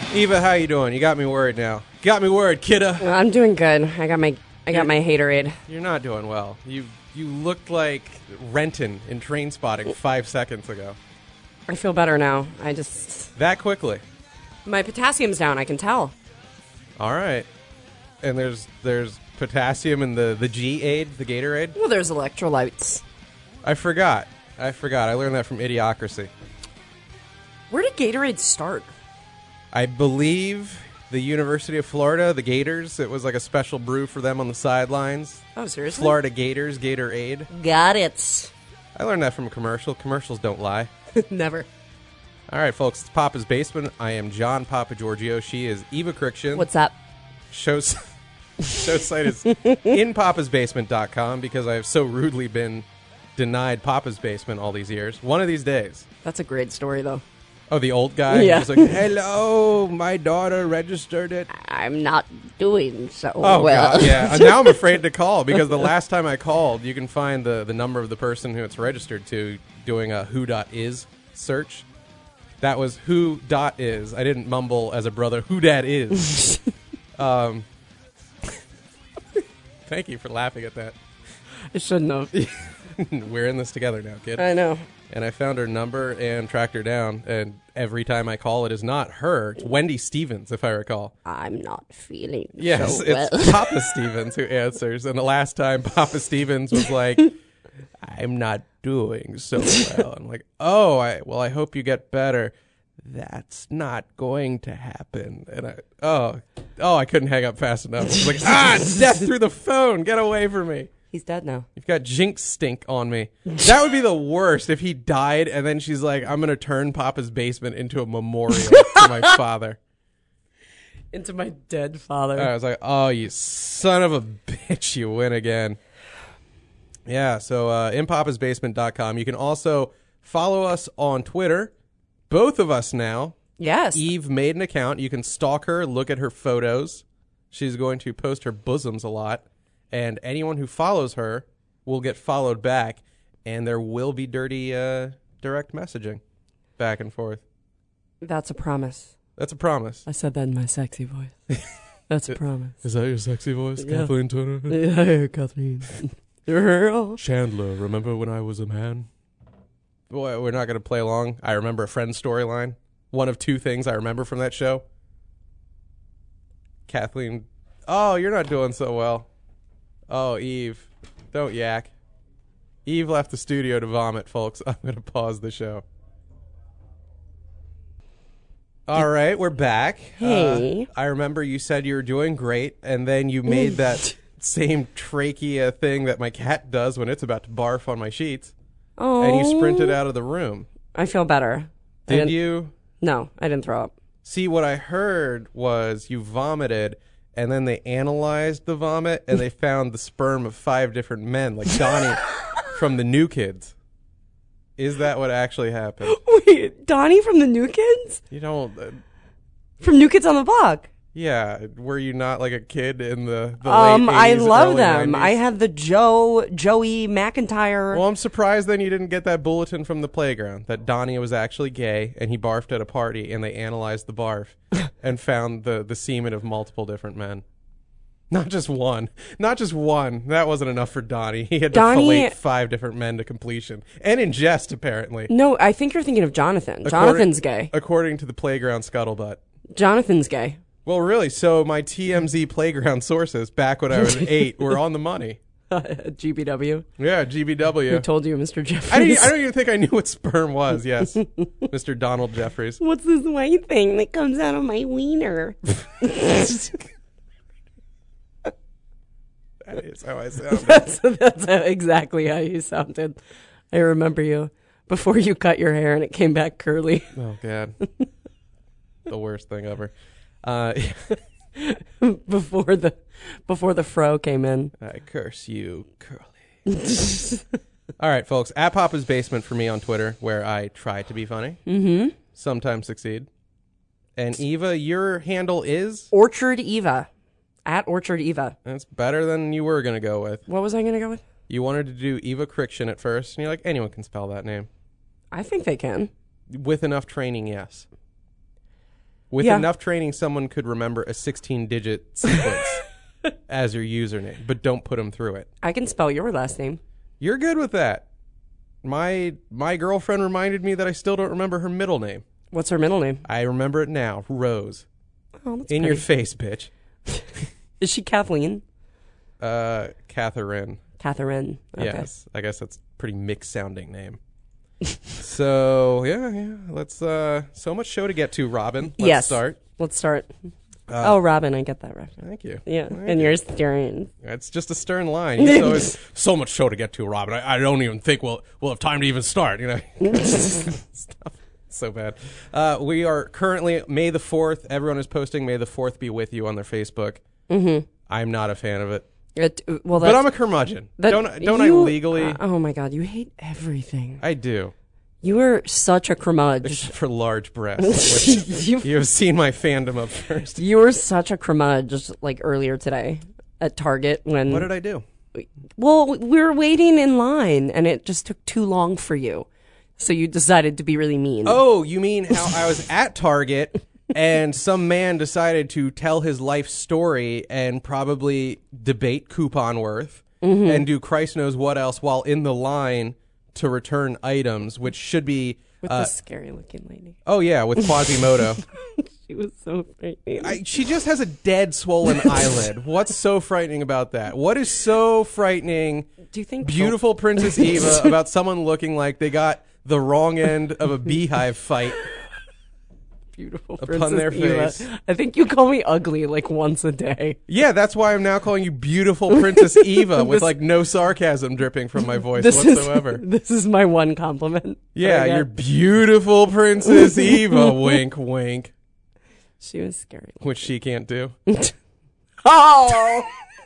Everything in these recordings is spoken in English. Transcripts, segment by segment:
Eva, how you doing? You got me worried now. Got me worried, kidda. I'm doing good. I got my haterade. You're not doing well. You looked like Renton in Train Spotting 5 seconds ago. I feel better now. That quickly. My potassium's down, I can tell. All right. And there's potassium in the G-Aid, the Gatorade? Well, there's electrolytes. I forgot. I learned that from Idiocracy. Where did Gatorade start? I believe the University of Florida, the Gators, it was like a special brew for them on the sidelines. Oh, seriously? Florida Gators, Gatorade. Got it. I learned that from a commercial. Commercials don't lie. Never. All right, folks, it's Papa's Basement. I am John Papa Giorgio. She is Eva Crichton. What's up? Show site is inpapasbasement.com because I have so rudely been denied Papa's Basement all these years. One of these days. That's a great story, though. Oh, the old guy? Yeah. He's like, hello, my daughter registered it. I'm not doing so Oh, well. God, yeah. Now I'm afraid to call because the last time I called, you can find the number of the person who it's registered to doing a who.is search. That was who.is. I didn't mumble as a brother, who dat is. Thank you for laughing at that. I shouldn't have. We're in this together now, kid. I know. And I found her number and tracked her down. And every time I call, it is not her. It's Wendy Stevens, if I recall. I'm not feeling Yes, so well. it's Papa Stevens who answers. And the last time Papa Stevens was like, I'm not doing so well. I'm like, I hope you get better. That's not going to happen. And I couldn't hang up fast enough. I was like, death through the phone. Get away from me. He's dead now. You've got jinx stink on me. That would be the worst if he died and then she's like, I'm going to turn Papa's Basement into a memorial to my father. Into my dead father. I was like, oh, you son of a bitch, you win again. Yeah, so inpapasbasement.com. You can also follow us on Twitter. Both of us now. Yes. Eve made an account. You can stalk her, look at her photos. She's going to post her bosoms a lot. And anyone who follows her will get followed back. And there will be dirty direct messaging back and forth. That's a promise. That's a promise. I said that in my sexy voice. That's a promise. Is that your sexy voice, Yeah. Kathleen Turner? Yeah, Kathleen. Girl. Chandler, remember when I was a man? Boy, we're not going to play along. I remember a Friends storyline. One of two things I remember from that show. Kathleen, oh, you're not doing so well. Oh, Eve, don't yak. Eve left the studio to vomit, folks. I'm going to pause the show. All right, we're back. Hey. I remember you said you were doing great, and then you made that same trachea thing that my cat does when it's about to barf on my sheets. Oh. And you sprinted out of the room. I feel better. Did you? No, I didn't throw up. See, what I heard was you vomited, and then they analyzed the vomit, and they found the sperm of 5 different men, like Donnie from the New Kids. Is that what actually happened? Wait, Donnie from the New Kids? You don't... From New Kids on the Block. Yeah, were you not like a kid in the late 80s, I love early them. 90s? I have the Joey McIntyre. Well, I'm surprised then you didn't get that bulletin from the playground that Donnie was actually gay and he barfed at a party and they analyzed the barf and found the semen of multiple different men. Not just one. That wasn't enough for Donnie. He had to fillet 5 different men to completion. And ingest, apparently. No, I think you're thinking of Jonathan. Jonathan's gay. According to the playground scuttlebutt. Jonathan's gay. Well, really, so my TMZ playground sources back when I was 8 were on the money. GBW. Yeah, GBW. Who told you, Mr. Jeffries? I don't even think I knew what sperm was, yes. Mr. Donald Jeffries. What's this white thing that comes out of my wiener? That is how I sounded. That's exactly how you sounded. I remember you before you cut your hair and it came back curly. Oh, God. The worst thing ever. Before the fro came in. I curse you, Curly. All right, folks. At Papa's Basement for me on Twitter, where I try to be funny. Mm-hmm. Sometimes succeed. And Eva, your handle is? Orchard Eva. At Orchard Eva. That's better than you were going to go with. What was I going to go with? You wanted to do Eva Crichton at first, and you're like, anyone can spell that name. I think they can. With enough training, yes. With Yeah. enough training, someone could remember a 16-digit sequence as your username, but don't put them through it. I can spell your last name. You're good with that. My girlfriend reminded me that I still don't remember her middle name. What's her middle name? I remember it now. Rose. Oh, that's In pretty. your face, bitch. Is she Kathleen? Catherine. Catherine. Okay. Yes. I guess that's a pretty mixed sounding name. So, yeah. Let's, so much show to get to, Robin. Let's start. Let's start. Robin, I get that reference. Thank you. Yeah, Thank and you. you're staring. It's just a stern line. You know, it's so much show to get to, Robin. I don't even think we'll have time to even start, you know. Stuff. So bad. We are currently May the 4th. Everyone is posting May the 4th be with you on their Facebook. Mm-hmm. I'm not a fan of it. But I'm a curmudgeon. Don't I legally? Oh my God, you hate everything. I do. You are such a curmudge. Except for large breasts. Which you have seen my fandom of first. You were such a curmudge like earlier today at Target when. What did I do? Well, we were waiting in line and it just took too long for you. So you decided to be really mean. Oh, you mean how I was at Target and some man decided to tell his life story and probably debate coupon worth and do Christ knows what else while in the line to return items, which should be... With the scary looking lady. Oh, yeah, with Quasimodo. She was so frightening. She just has a dead, swollen eyelid. What's so frightening about that? What is so frightening, Do you think beautiful Princess Eva, about someone looking like they got the wrong end of a beehive fight beautiful upon Princess their Eva? face? I think you call me ugly like once a day. Yeah, that's why I'm now calling you beautiful Princess Eva with like no sarcasm dripping from my voice whatsoever. This is my one compliment. Yeah, you're beautiful Princess Eva. Wink, wink. She was scary. Which she can't do. Oh!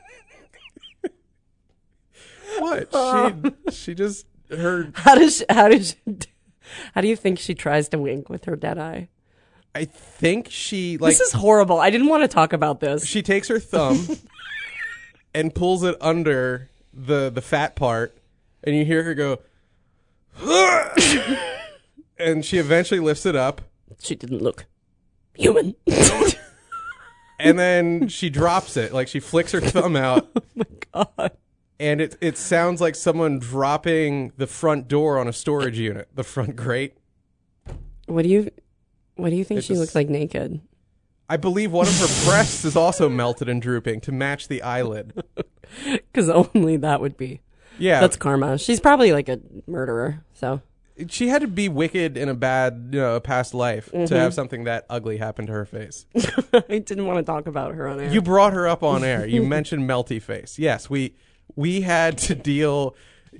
What? She just heard. How do you think she tries to wink with her dead eye? I think she like. This is horrible. I didn't want to talk about this. She takes her thumb and pulls it under the fat part, and you hear her go, and she eventually lifts it up. She didn't look human. And then she drops it, like she flicks her thumb out. Oh my God. And it sounds like someone dropping the front door on a storage unit, the front grate. What do you think she looks like naked? I believe one of her breasts is also melted and drooping to match the eyelid. Because only that would be. Yeah. That's karma. She's probably like a murderer, so. She had to be wicked in a bad, past life to have something that ugly happen to her face. I didn't want to talk about her on air. You brought her up on air. You mentioned melty face. Yes, we had to deal.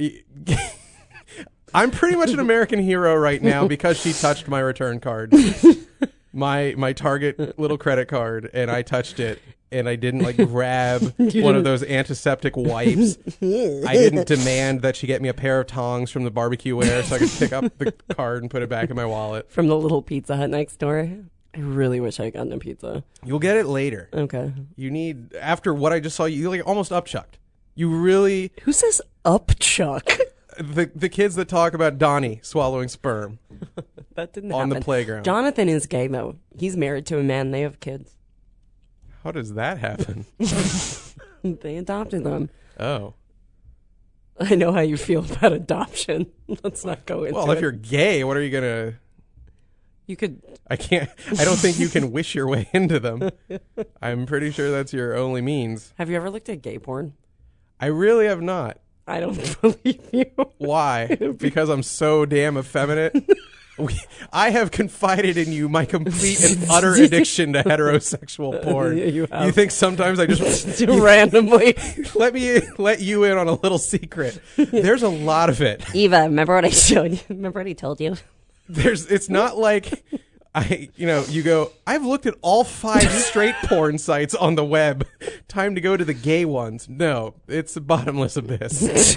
I'm pretty much an American hero right now because she touched my return card, my Target little credit card, and I touched it. And I didn't like grab one of those antiseptic wipes. I didn't demand that she get me a pair of tongs from the barbecue ware so I could pick up the card and put it back in my wallet. From the little Pizza Hut next door. I really wish I had gotten a pizza. You'll get it later. Okay. You need, after what I just saw, you like almost upchucked. You really... Who says upchuck? The kids that talk about Donnie swallowing sperm That didn't on happen. the playground. Jonathan is gay, though. He's married to a man. They have kids. How does that happen? They adopted them. Oh. I know how you feel about adoption. Let's not go into it. Well, if you're gay, what are you going to... You could... I don't think you can wish your way into them. I'm pretty sure that's your only means. Have you ever looked at gay porn? I really have not. I don't believe you. Why? Because I'm so damn effeminate? I have confided in you my complete and utter addiction to heterosexual porn. You have. You think sometimes I just randomly... let you in on a little secret. There's a lot of it. Eva, remember what I showed you? Remember what I told you? It's not like you go, I've looked at all 5 straight porn sites on the web. Time to go to the gay ones. No, it's a bottomless abyss.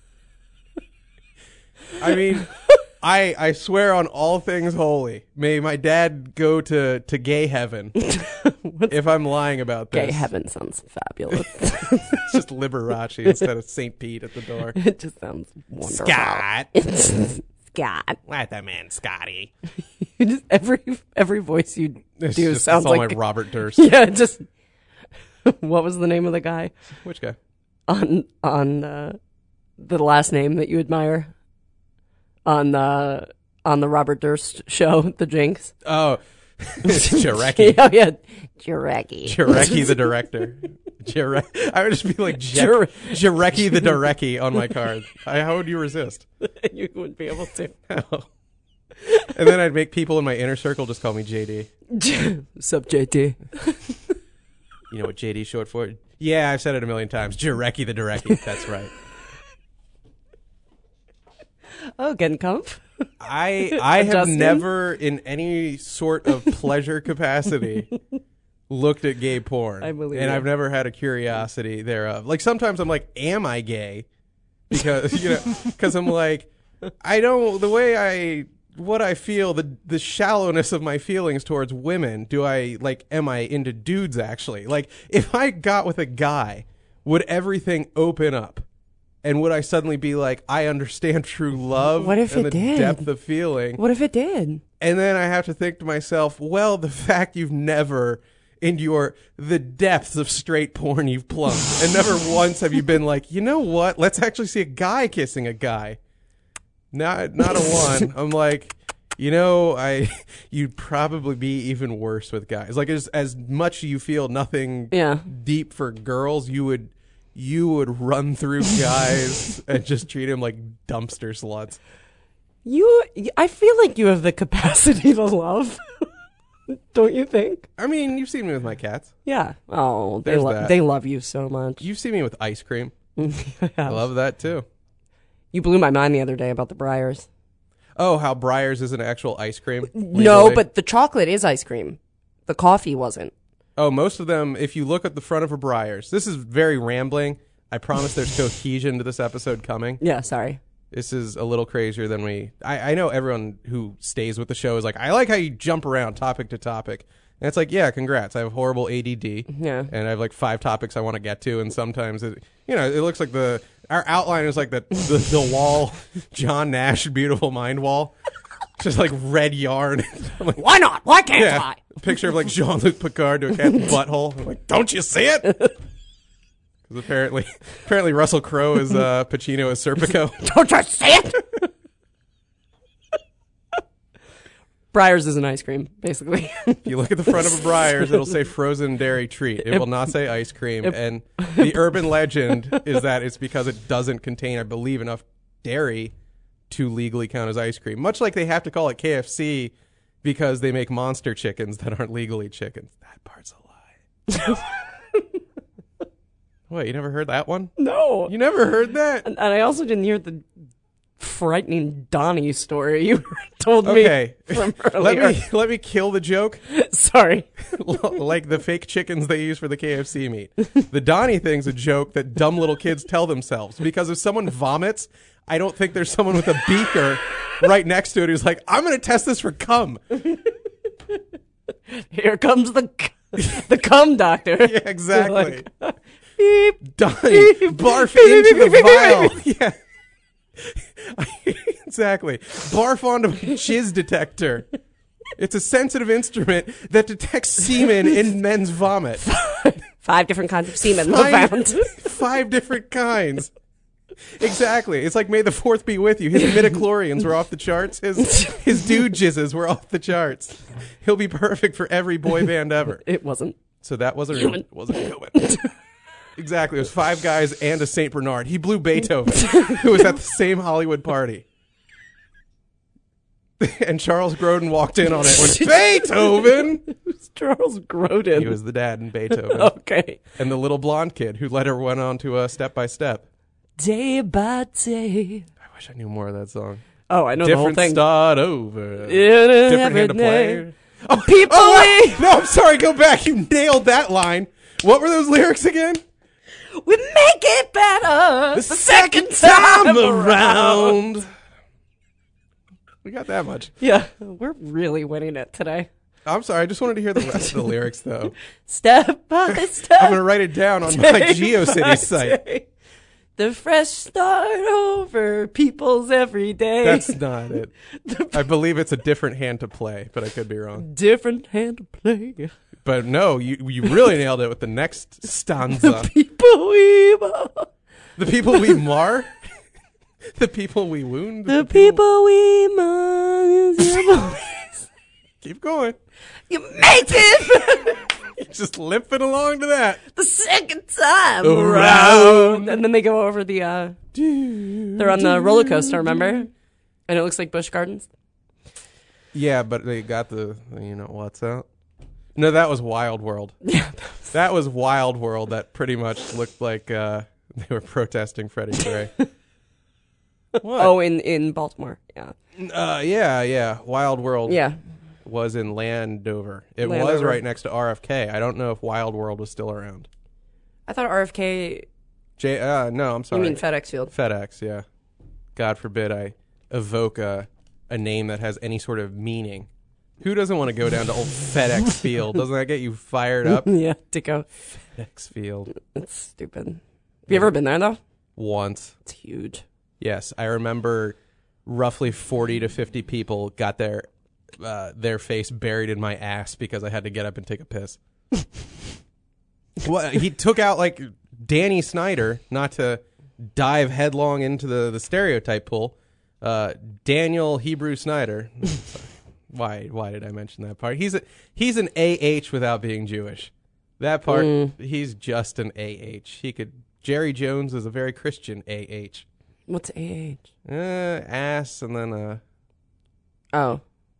I mean, I swear on all things holy, may my dad go to gay heaven if I'm lying about this. Gay heaven sounds fabulous. It's just Liberace instead of St. Pete at the door. It just sounds wonderful. Scott. Scott. Let them in, Scotty. Just every voice you do sounds all like my Robert Durst. Yeah, just what was the name of the guy Which guy? on the last name that you admire on the Robert Durst show, The Jinx? Oh, it's Jarecki. Oh yeah, Jarecki. Jarecki the director. I would just be like Jarecki the Jarecki on my card. How would you resist? You wouldn't be able to. No. And then I'd make people in my inner circle just call me JD. Sup, JT? You know what JD's short for? Yeah, I've said it a million times. Jarecki the Jarecki. That's right. Oh, getting comf? I have never, in any sort of pleasure capacity, looked at gay porn. I believe and you. I've never had a curiosity thereof. Like, sometimes I'm like, am I gay? Because, because I'm like, what I feel, the shallowness of my feelings towards women, am I into dudes actually? Like, if I got with a guy, would everything open up? And would I suddenly be like, I understand true love What if and it the did? depth of feeling? What if it did? And then I have to think to myself, well, the fact you've never, in the depths of straight porn you've plumbed, and never once have you been like, you know what? Let's actually see a guy kissing a guy. Not a one. I'm like, you'd probably be even worse with guys. Like, as much you feel nothing deep for girls, you would run through guys and just treat them like dumpster sluts. I feel like you have the capacity to love. Don't you think? I mean, you've seen me with my cats. Yeah. Oh, There's that. they love you so much. You've seen me with ice cream. I I love that too. You blew my mind the other day about the Breyers. Oh, how Breyers is an actual ice cream? No, legally? but the chocolate is ice cream. The coffee wasn't. Oh, most of them, if you look at the front of a Breyers, this is very rambling. I promise there's cohesion to this episode coming. Yeah, sorry. This is a little crazier than I know everyone who stays with the show is like, I like how you jump around topic to topic. And it's like, yeah, congrats. I have horrible ADD. Yeah. And I have like 5 topics I want to get to. And sometimes, it looks like our outline is like the wall, John Nash, Beautiful Mind wall. Just like red yarn. I'm like, Why not? Why can't I? Picture of like Jean-Luc Picard to a cat's butthole. I'm like, don't you see it? Because apparently Russell Crowe is Pacino as Serpico. Don't you see it? Breyers is an ice cream, basically. If you look at the front of a Breyers, it'll say frozen dairy treat. It will not say ice cream. And the urban legend is that it's because it doesn't contain, I believe, enough dairy to legally count as ice cream. Much like they have to call it KFC because they make monster chickens that aren't legally chickens. That part's a lie. What, you never heard that one? No. You never heard that? And I also didn't hear the frightening Donnie story you told me from earlier. Let me kill the joke. Sorry. Like the fake chickens they use for the KFC meat. The Donnie thing's a joke that dumb little kids tell themselves because if someone vomits, I don't think there's someone with a beaker right next to it who's like, I'm going to test this for cum. Here comes the cum doctor. Yeah, exactly. Like, beep, Donnie, barf into the vial. Yeah. Exactly. Barf onto a jizz detector. It's a sensitive instrument that detects semen in men's vomit. 5 different kinds of semen were found. 5 different kinds. Exactly. It's like May the 4th be with you. His midichlorians were off the charts. His dude jizzes were off the charts. He'll be perfect for every boy band ever. It wasn't. So that wasn't human. Exactly. It was 5 guys and a St. Bernard. He blew Beethoven, who was at the same Hollywood party. And Charles Grodin walked in on it when Beethoven! Who's Charles Grodin? He was the dad in Beethoven. Okay. And the little blonde kid who led everyone on to Step by Step. Day by day. I wish I knew more of that song. Oh, I know the whole Different thing. start over. Different hand to play. Oh, people. No, I'm sorry. Go back. You nailed that line. What were those lyrics again? We make it better The second time around. We got that much. Yeah, we're really winning it today. I'm sorry. I just wanted to hear the rest of the lyrics, though. Step by step. I'm going to write it down on my GeoCities site. Day. The fresh start over people's every day. That's not it. I believe it's a different hand to play, but I could be wrong. Different hand to play. But no, you really nailed it with the next stanza. People we mar. The people we mar? The people we wound? The people we mar. Keep going. You make it You're just limping along to that. the second time Around. And then they go over the, they're on the roller coaster, remember? And it looks like Busch Gardens. Yeah, but they got the, what's out? No, that was Wild World. Yeah. That was Wild World. That pretty much looked like they were protesting Freddie Gray. What? Oh, in Baltimore. Yeah. Yeah. Wild World Yeah. was in Landover. It was Landover. right next to RFK. I don't know if Wild World was still around. I thought RFK, No, I'm you sorry. mean FedEx Field. FedEx, yeah. God forbid I evoke a name that has any sort of meaning. Who doesn't want to go down to old FedEx Field? Doesn't that get you fired up? Yeah, to go. FedEx Field. It's stupid. Have you ever been there, though? Once. It's huge. Yes, I remember roughly 40 to 50 people got their face buried in my ass because I had to get up and take a piss. Well, he took out like Danny Snyder, not to dive headlong into the stereotype pool. Daniel Hebrew Snyder. Why did I mention that part? He's an AH without being Jewish. That part, he's just an AH. Jerry Jones is a very Christian AH. What's AH? Ass and then Oh.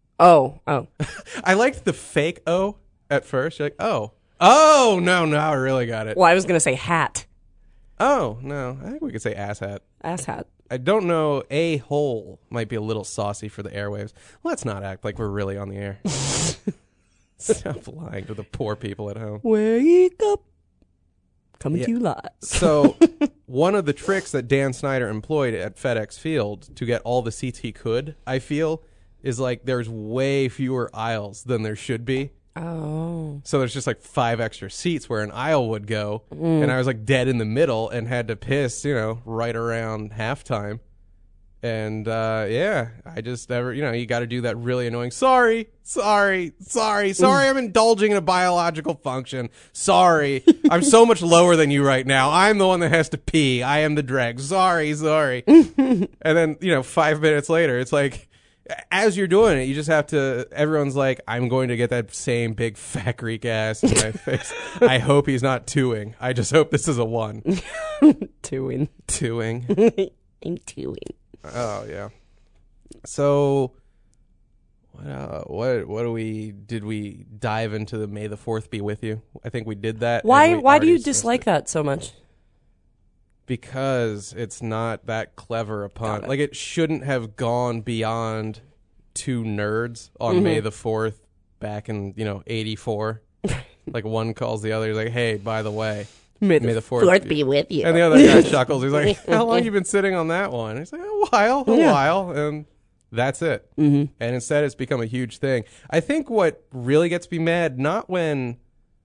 I liked the fake O at first. You're like, oh no, I really got it. Well, I was going to say hat. Oh no, I think we could say ass hat. Ass hat. I don't know. A hole might be a little saucy for the airwaves. Let's not act like we're really on the air. Stop lying to the poor people at home. Wake up. Coming Yeah. to you live. So one of the tricks that Dan Snyder employed at FedEx Field to get all the seats he could, I feel, is like there's way fewer aisles than there should be. Oh. So there's just like 5 extra seats where an aisle would go. And I was like dead in the middle and had to piss, right around halftime. And I just never, you got to do that really annoying. Sorry, I'm indulging in a biological function. Sorry, I'm so much lower than you right now. I'm the one that has to pee. I am the dreg. Sorry. And then, 5 minutes later, it's like, as you're doing it, you just have to, everyone's like, I'm going to get that same big fat Greek ass in my face. I hope he's not twoing. I just hope this is a 1. Twoing. Twoing. I'm twoing. Oh yeah. So, what did we dive into the May the 4th be with you? I think we did that. Why do you dislike that so much? Because it's not that clever a pun. Got it. Like it shouldn't have gone beyond 2 nerds on May the 4th back in 84. Like one calls the other, he's like, "Hey, by the way, May the 4th be with you." And the other guy chuckles. He's like, "How long you been sitting on that one?" He's like, "A while," and that's it. Mm-hmm. And instead, it's become a huge thing. I think what really gets me mad, not when,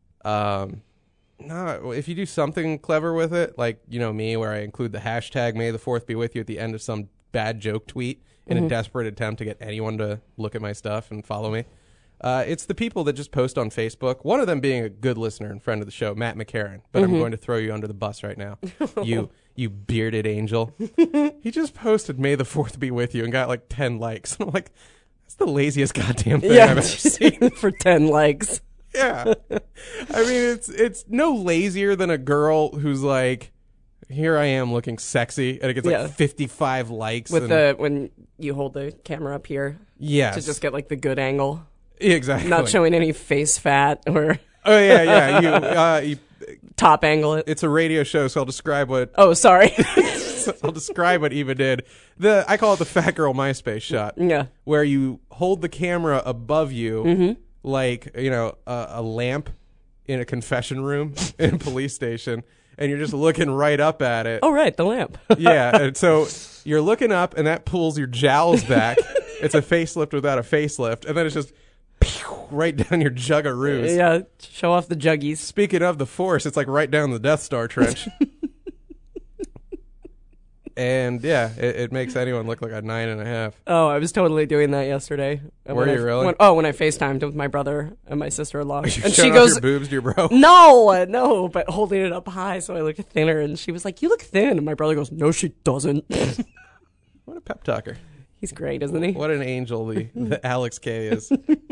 if you do something clever with it, like me, where I include the hashtag May the 4th be with you at the end of some bad joke tweet in a desperate attempt to get anyone to look at my stuff and follow me. It's the people that just post on Facebook. One of them being a good listener and friend of the show, Matt McCarran. But I'm going to throw you under the bus right now. You bearded angel. He just posted May the 4th be with you and got like 10 likes. And I'm like, that's the laziest goddamn thing I've ever seen. For 10 likes. Yeah. I mean, it's no lazier than a girl who's like, here I am looking sexy, and it gets like 55 likes. With when you hold the camera up here. Yes. To just get like the good angle. Exactly. Not showing any face fat or Oh yeah. You top angle it. it's a radio show, so I'll describe what Oh, sorry. I'll describe what Eva did. I call it the fat girl MySpace shot. Yeah. Where you hold the camera above you like, a lamp in a confession room in a police station, and you're just looking right up at it. Oh, right, the lamp. Yeah, and so you're looking up, and that pulls your jowls back. It's a facelift without a facelift, and then it's just right down your juggaroos. Yeah, show off the juggies. Speaking of the Force, it's like right down the Death Star trench. And yeah, it makes anyone look like a 9.5. Oh, I was totally doing that yesterday. Were you really? When I FaceTimed with my brother and my sister-in-law. You And showed she off goes, your boobs to your bro? no, but holding it up high so I look thinner. And she was like, you look thin. And my brother goes, no, she doesn't. What a pep talker. He's great, isn't he? What an angel the Alex K is.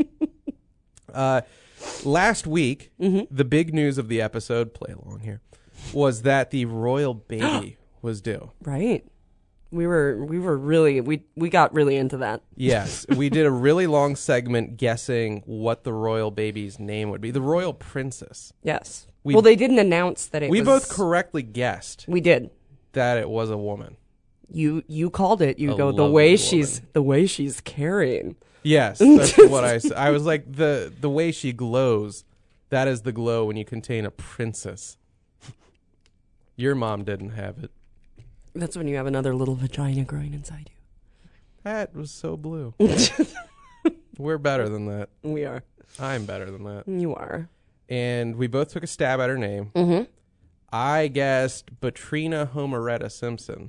Last week, the big news of the episode, play along here, was that the royal baby was due. Right. We got really into that. Yes. We did a really long segment guessing what the royal baby's name would be. The royal princess. Yes. Well, they didn't announce that we both correctly guessed We did. that it was a woman. You called it. You A go, the lovely way she's carrying. Yes, that's what I said. I was like, the way she glows, that is the glow when you contain a princess. Your mom didn't have it. That's when you have another little vagina growing inside you. That was so blue. We're better than that. We are. I'm better than that. You are. And we both took a stab at her name. Mm-hmm. I guessed Batrina Homeretta Simpson.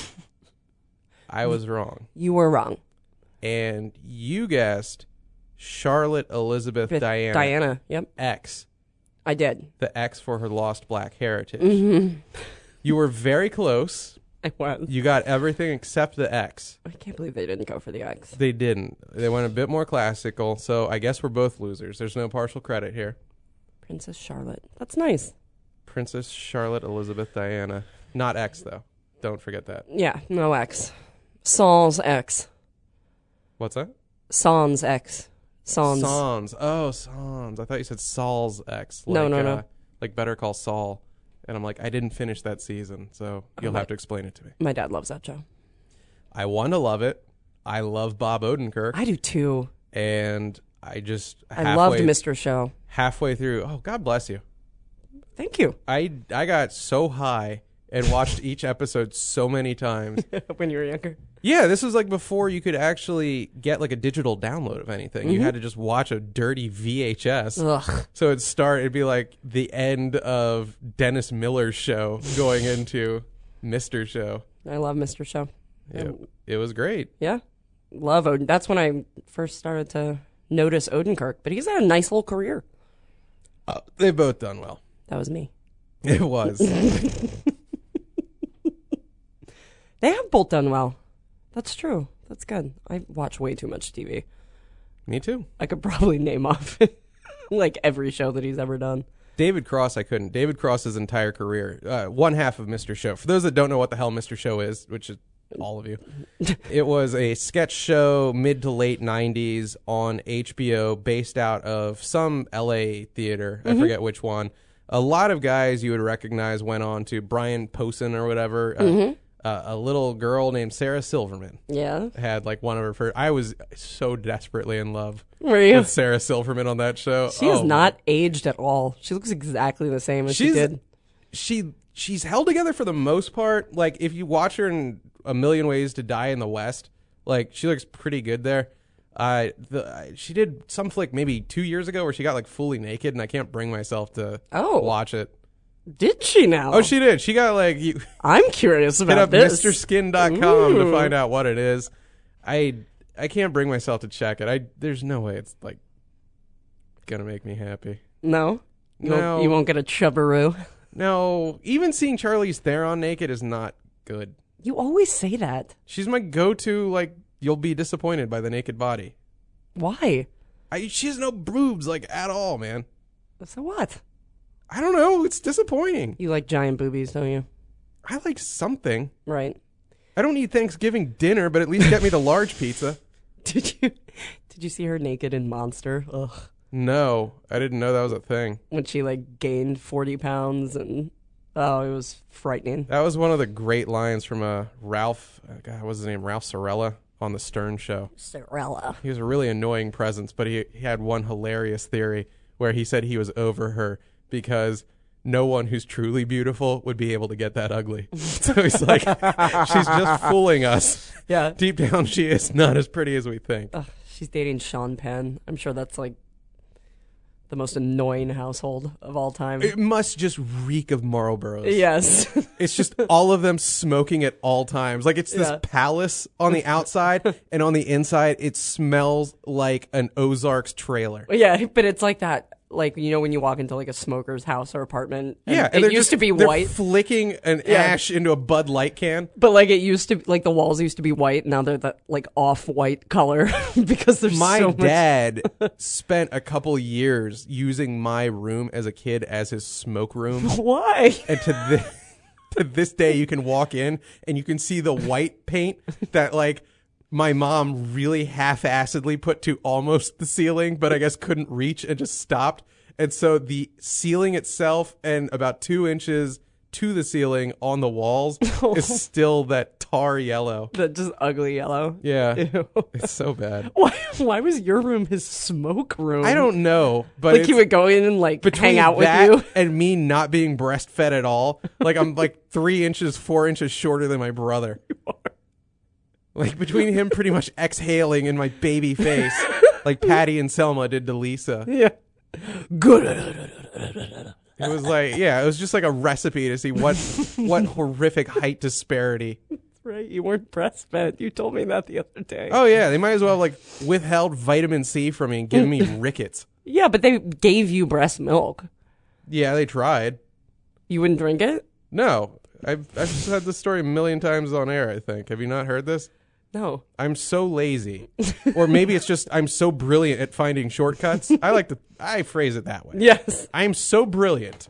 I was wrong. You were wrong. And you guessed Charlotte Elizabeth Diana. Diana, yep. X. I did. The X for her lost black heritage. Mm-hmm. You were very close. I was. You got everything except the X. I can't believe they didn't go for the X. They didn't. They went a bit more classical, so I guess we're both losers. There's no partial credit here. Princess Charlotte. That's nice. Princess Charlotte Elizabeth Diana. Not X, though. Don't forget that. Yeah, no X. Sans X. What's that? Sans X. Sans. Sans. Oh, Sans. I thought you said Saul's X. No. Like Better Call Saul. And I'm like, I didn't finish that season, so you'll have to explain it to me. My dad loves that show. I want to love it. I love Bob Odenkirk. I do too. And I just I loved Mr. Show. Halfway through, oh, God bless you. Thank you. I got so high and watched each episode so many times. When you were younger? Yeah, this was like before you could actually get like a digital download of anything. You had to just watch a dirty VHS. Ugh. So it'd be like the end of Dennis Miller's show going into Mr. Show. I love Mr. Show. It was great. Yeah. Love Oden. That's when I first started to notice Odenkirk, but he's had a nice little career. They've both done well. That was me. It was. They have both done well. That's true. That's good. I watch way too much TV. Me too. I could probably name off like every show that he's ever done. David Cross, I couldn't. David Cross's entire career, one half of Mr. Show. For those that don't know what the hell Mr. Show is, which is all of you, it was a sketch show mid to late 90s on HBO based out of some LA theater. I forget which one. A lot of guys you would recognize went on to Brian Posehn or whatever. A little girl named Sarah Silverman. Yeah. Had like one of her first. I was so desperately in love Were you? with Sarah Silverman on that show. She has not aged at all. She looks exactly the same as she did. She's held together for the most part. Like if you watch her in A Million Ways to Die in the West, like she looks pretty good there. She did some flick maybe 2 years ago where she got like fully naked, and I can't bring myself to watch it. Did she now? Oh, she did. She got like I'm curious about hit up this. MrSkin.com to find out what it is. I can't bring myself to check it. There's no way it's like gonna make me happy. No? No. You won't get a chubbaroo? No. Even seeing Charlize Theron naked is not good. You always say that. She's my go-to, like, you'll be disappointed by the naked body. Why? She has no boobs, like, at all, man. So what? I don't know. It's disappointing. You like giant boobies, don't you? I like something. Right. I don't need Thanksgiving dinner, but at least get me the large pizza. Did you see her naked in Monster? Ugh. No, I didn't know that was a thing. When she like gained 40 pounds and it was frightening. That was one of the great lines from Ralph. God, what was his name? Ralph Sorella on the Stern Show. Sorella. He was a really annoying presence, but he had one hilarious theory where he said he was over her because no one who's truly beautiful would be able to get that ugly. So he's like, she's just fooling us. Yeah. Deep down, she is not as pretty as we think. She's dating Sean Penn. I'm sure that's like the most annoying household of all time. It must just reek of Marlboros. Yes. It's just all of them smoking at all times. Like, it's this Yeah. palace on the outside, and on the inside, it smells like an Ozarks trailer. Yeah, but it's like that. Like, you know, when you walk into like a smoker's house or apartment. Yeah, and they're it used to be they're white. flicking an Yeah. ash into a Bud Light can. But like it used to, like the walls used to be white. Now they're that like off-white color because there's My so much. dad spent a couple years using my room as a kid as his smoke room. Why? And to this day, you can walk in and you can see the white paint that, like, my mom really half-assedly put to almost the ceiling, but I guess couldn't reach and just stopped. And so the ceiling itself and about 2 inches to the ceiling on the walls is still that tar yellow. That just ugly yellow. Yeah. Ew. It's so bad. Why was your room his smoke room? I don't know, but Like it's he would go in and like between hang out with that you. and me not being breastfed at all. Like, I'm like 3 inches, 4 inches shorter than my brother. Like, between him pretty much exhaling in my baby face, like Patty and Selma did to Lisa. Yeah. Good. It was like, yeah, it was just like a recipe to see what horrific height disparity. Right. You weren't breastfed. You told me that the other day. Oh yeah, they might as well have like withheld vitamin C from me and given me rickets. Yeah, but they gave you breast milk. Yeah, they tried. You wouldn't drink it? No, I've said this story a million times on air, I think. Have you not heard this? No. I'm so lazy. Or maybe it's just I'm so brilliant at finding shortcuts. I phrase it that way. Yes. I'm so brilliant,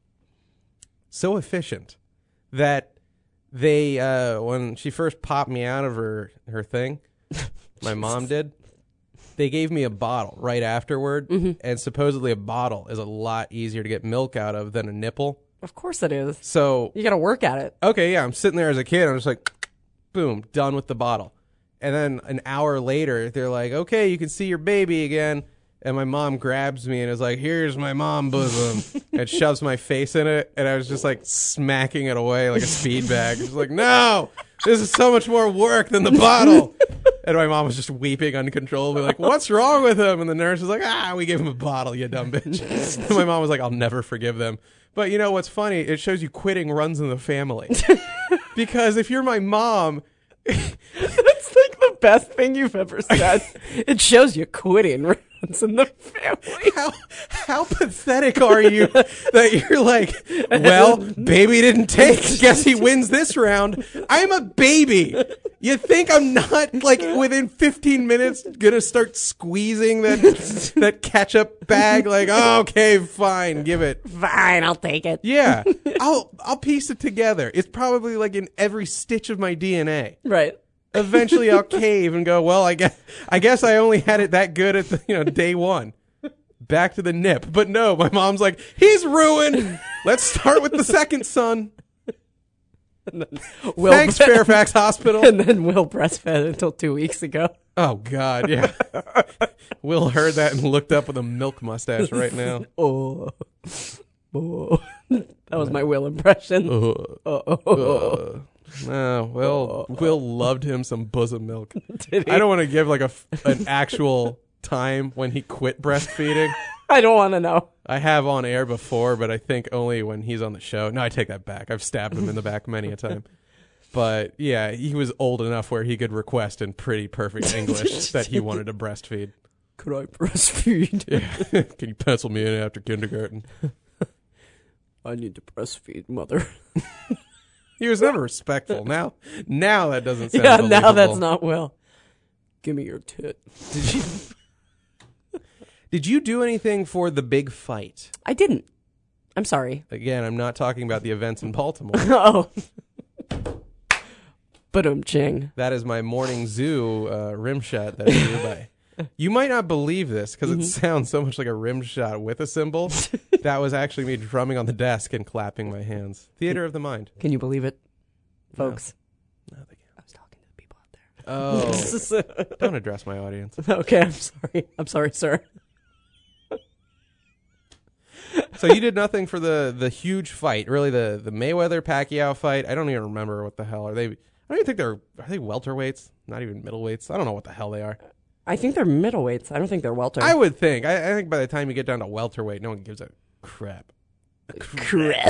so efficient, that they, when she first popped me out of her thing, my mom did, they gave me a bottle right afterward, and supposedly a bottle is a lot easier to get milk out of than a nipple. Of course it is. So, You got to work at it. okay, yeah, I'm sitting there as a kid, I'm just like, boom, done with the bottle. And then an hour later, they're like, okay, you can see your baby again. And my mom grabs me and is like, here's my mom bosom. And shoves my face in it. And I was just like smacking it away like a speed bag. She's like, no, this is so much more work than the bottle. And my mom was just weeping uncontrollably, like, what's wrong with him? And the nurse was like, we gave him a bottle, you dumb bitch. And my mom was like, I'll never forgive them. But you know what's funny? It shows you quitting runs in the family. Because if you're my mom... That's like the best thing you've ever said. It shows you quitting runs in the family. How pathetic are you that you're like, well, baby didn't take. Guess he wins this round. I'm a baby. You think I'm not, like, within 15 minutes gonna start squeezing that ketchup bag? Like, oh, okay, fine, give it. Fine, I'll take it. Yeah, I'll piece it together. It's probably like in every stitch of my DNA. Right. Eventually, I'll cave and go, well, I guess I only had it that good at day one. Back to the nip. But no, my mom's like, he's ruined. Let's start with the second son. Thanks, Fairfax Hospital. And then Will breastfed until 2 weeks ago. Oh, God, yeah. Will heard that and looked up with a milk mustache right now. Oh. That was my Will impression. Will loved him some bosom milk. Did he? I don't want to give like an actual time when he quit breastfeeding. I don't want to know. I have on air before, but I think only when he's on the show. No, I take that back. I've stabbed him in the back many a time. But yeah, he was old enough where he could request in pretty perfect English that he wanted to breastfeed. Could I breastfeed? Yeah. Can you pencil me in after kindergarten? I need to breastfeed, mother. He was never respectful. Now that doesn't sound Yeah, now that's believable. not Will. Give me your tit. Did you do anything for the big fight? I didn't. I'm sorry. Again, I'm not talking about the events in Baltimore. Oh. Ching. That is my morning zoo rim shot that I drew by. You might not believe this because it sounds so much like a rim shot with a cymbal. That was actually me drumming on the desk and clapping my hands. Theater of the mind. Can you believe it, folks? No, they can't. I was talking to the people out there. Oh, don't address my audience. Okay, I'm sorry. I'm sorry, sir. So you did nothing for the huge fight, really the Mayweather-Pacquiao fight. I don't even remember what the hell are they. I don't even think are they welterweights? Not even middleweights. I don't know what the hell they are. I think they're middleweights. I don't think they're welter. I would think. I think by the time you get down to welterweight, no one gives a crap. Crap.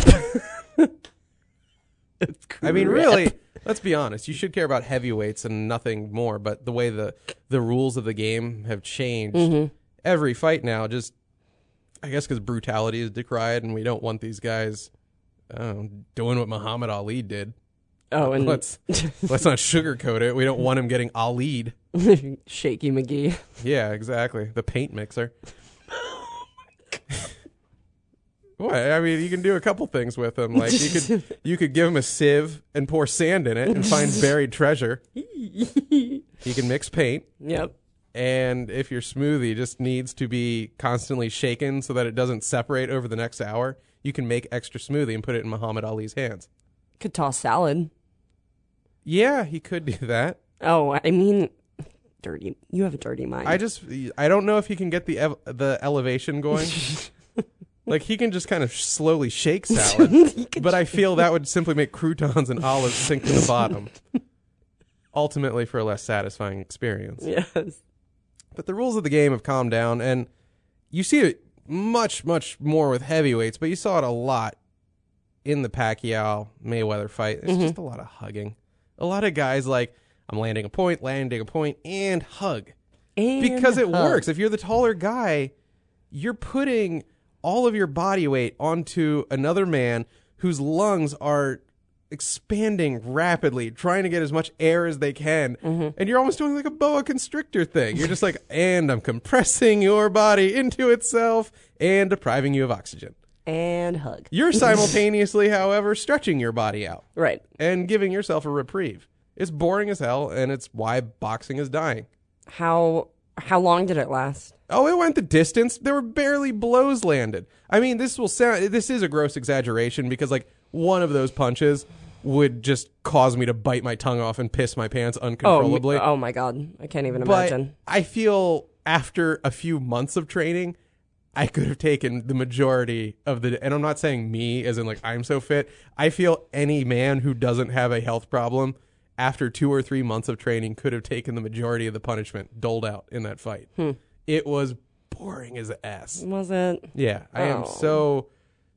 It's I mean, really, let's be honest. You should care about heavyweights and nothing more. But the way the rules of the game have changed, every fight now just, I guess because brutality is decried and we don't want these guys doing what Muhammad Ali did. Oh, and let's not sugarcoat it. We don't want him getting Ali'd. Shaky McGee. Yeah, exactly. The paint mixer. What? I mean, you can do a couple things with him. Like you could give him a sieve and pour sand in it and find buried treasure. He can mix paint. Yep. And if your smoothie just needs to be constantly shaken so that it doesn't separate over the next hour, you can make extra smoothie and put it in Muhammad Ali's hands. Could toss salad. Yeah, he could do that. Oh, I mean, dirty. You have a dirty mind. I don't know if he can get the elevation going. Like, he can just kind of slowly shake salad, but I feel that would simply make croutons and olives sink to the bottom. Ultimately for a less satisfying experience. Yes. But the rules of the game have calmed down, and you see it much, much more with heavyweights, but you saw it a lot in the Pacquiao-Mayweather fight. It's just a lot of hugging. A lot of guys like, I'm landing a point, and hug. Because it works. If you're the taller guy, you're putting all of your body weight onto another man whose lungs are expanding rapidly, trying to get as much air as they can. And you're almost doing like a boa constrictor thing. You're just like, and I'm compressing your body into itself and depriving you of oxygen. And hug. You're simultaneously, however, stretching your body out. Right. And giving yourself a reprieve. It's boring as hell, and it's why boxing is dying. How long did it last? Oh, it went the distance. There were barely blows landed. I mean, this is a gross exaggeration because, like, one of those punches would just cause me to bite my tongue off and piss my pants uncontrollably. Oh my God. I can't even imagine. I feel after a few months of training, I could have taken the majority of and I'm not saying me as in like I'm so fit. I feel any man who doesn't have a health problem after 2 or 3 months of training could have taken the majority of the punishment doled out in that fight. It was boring as ass. Was it? Yeah, I am so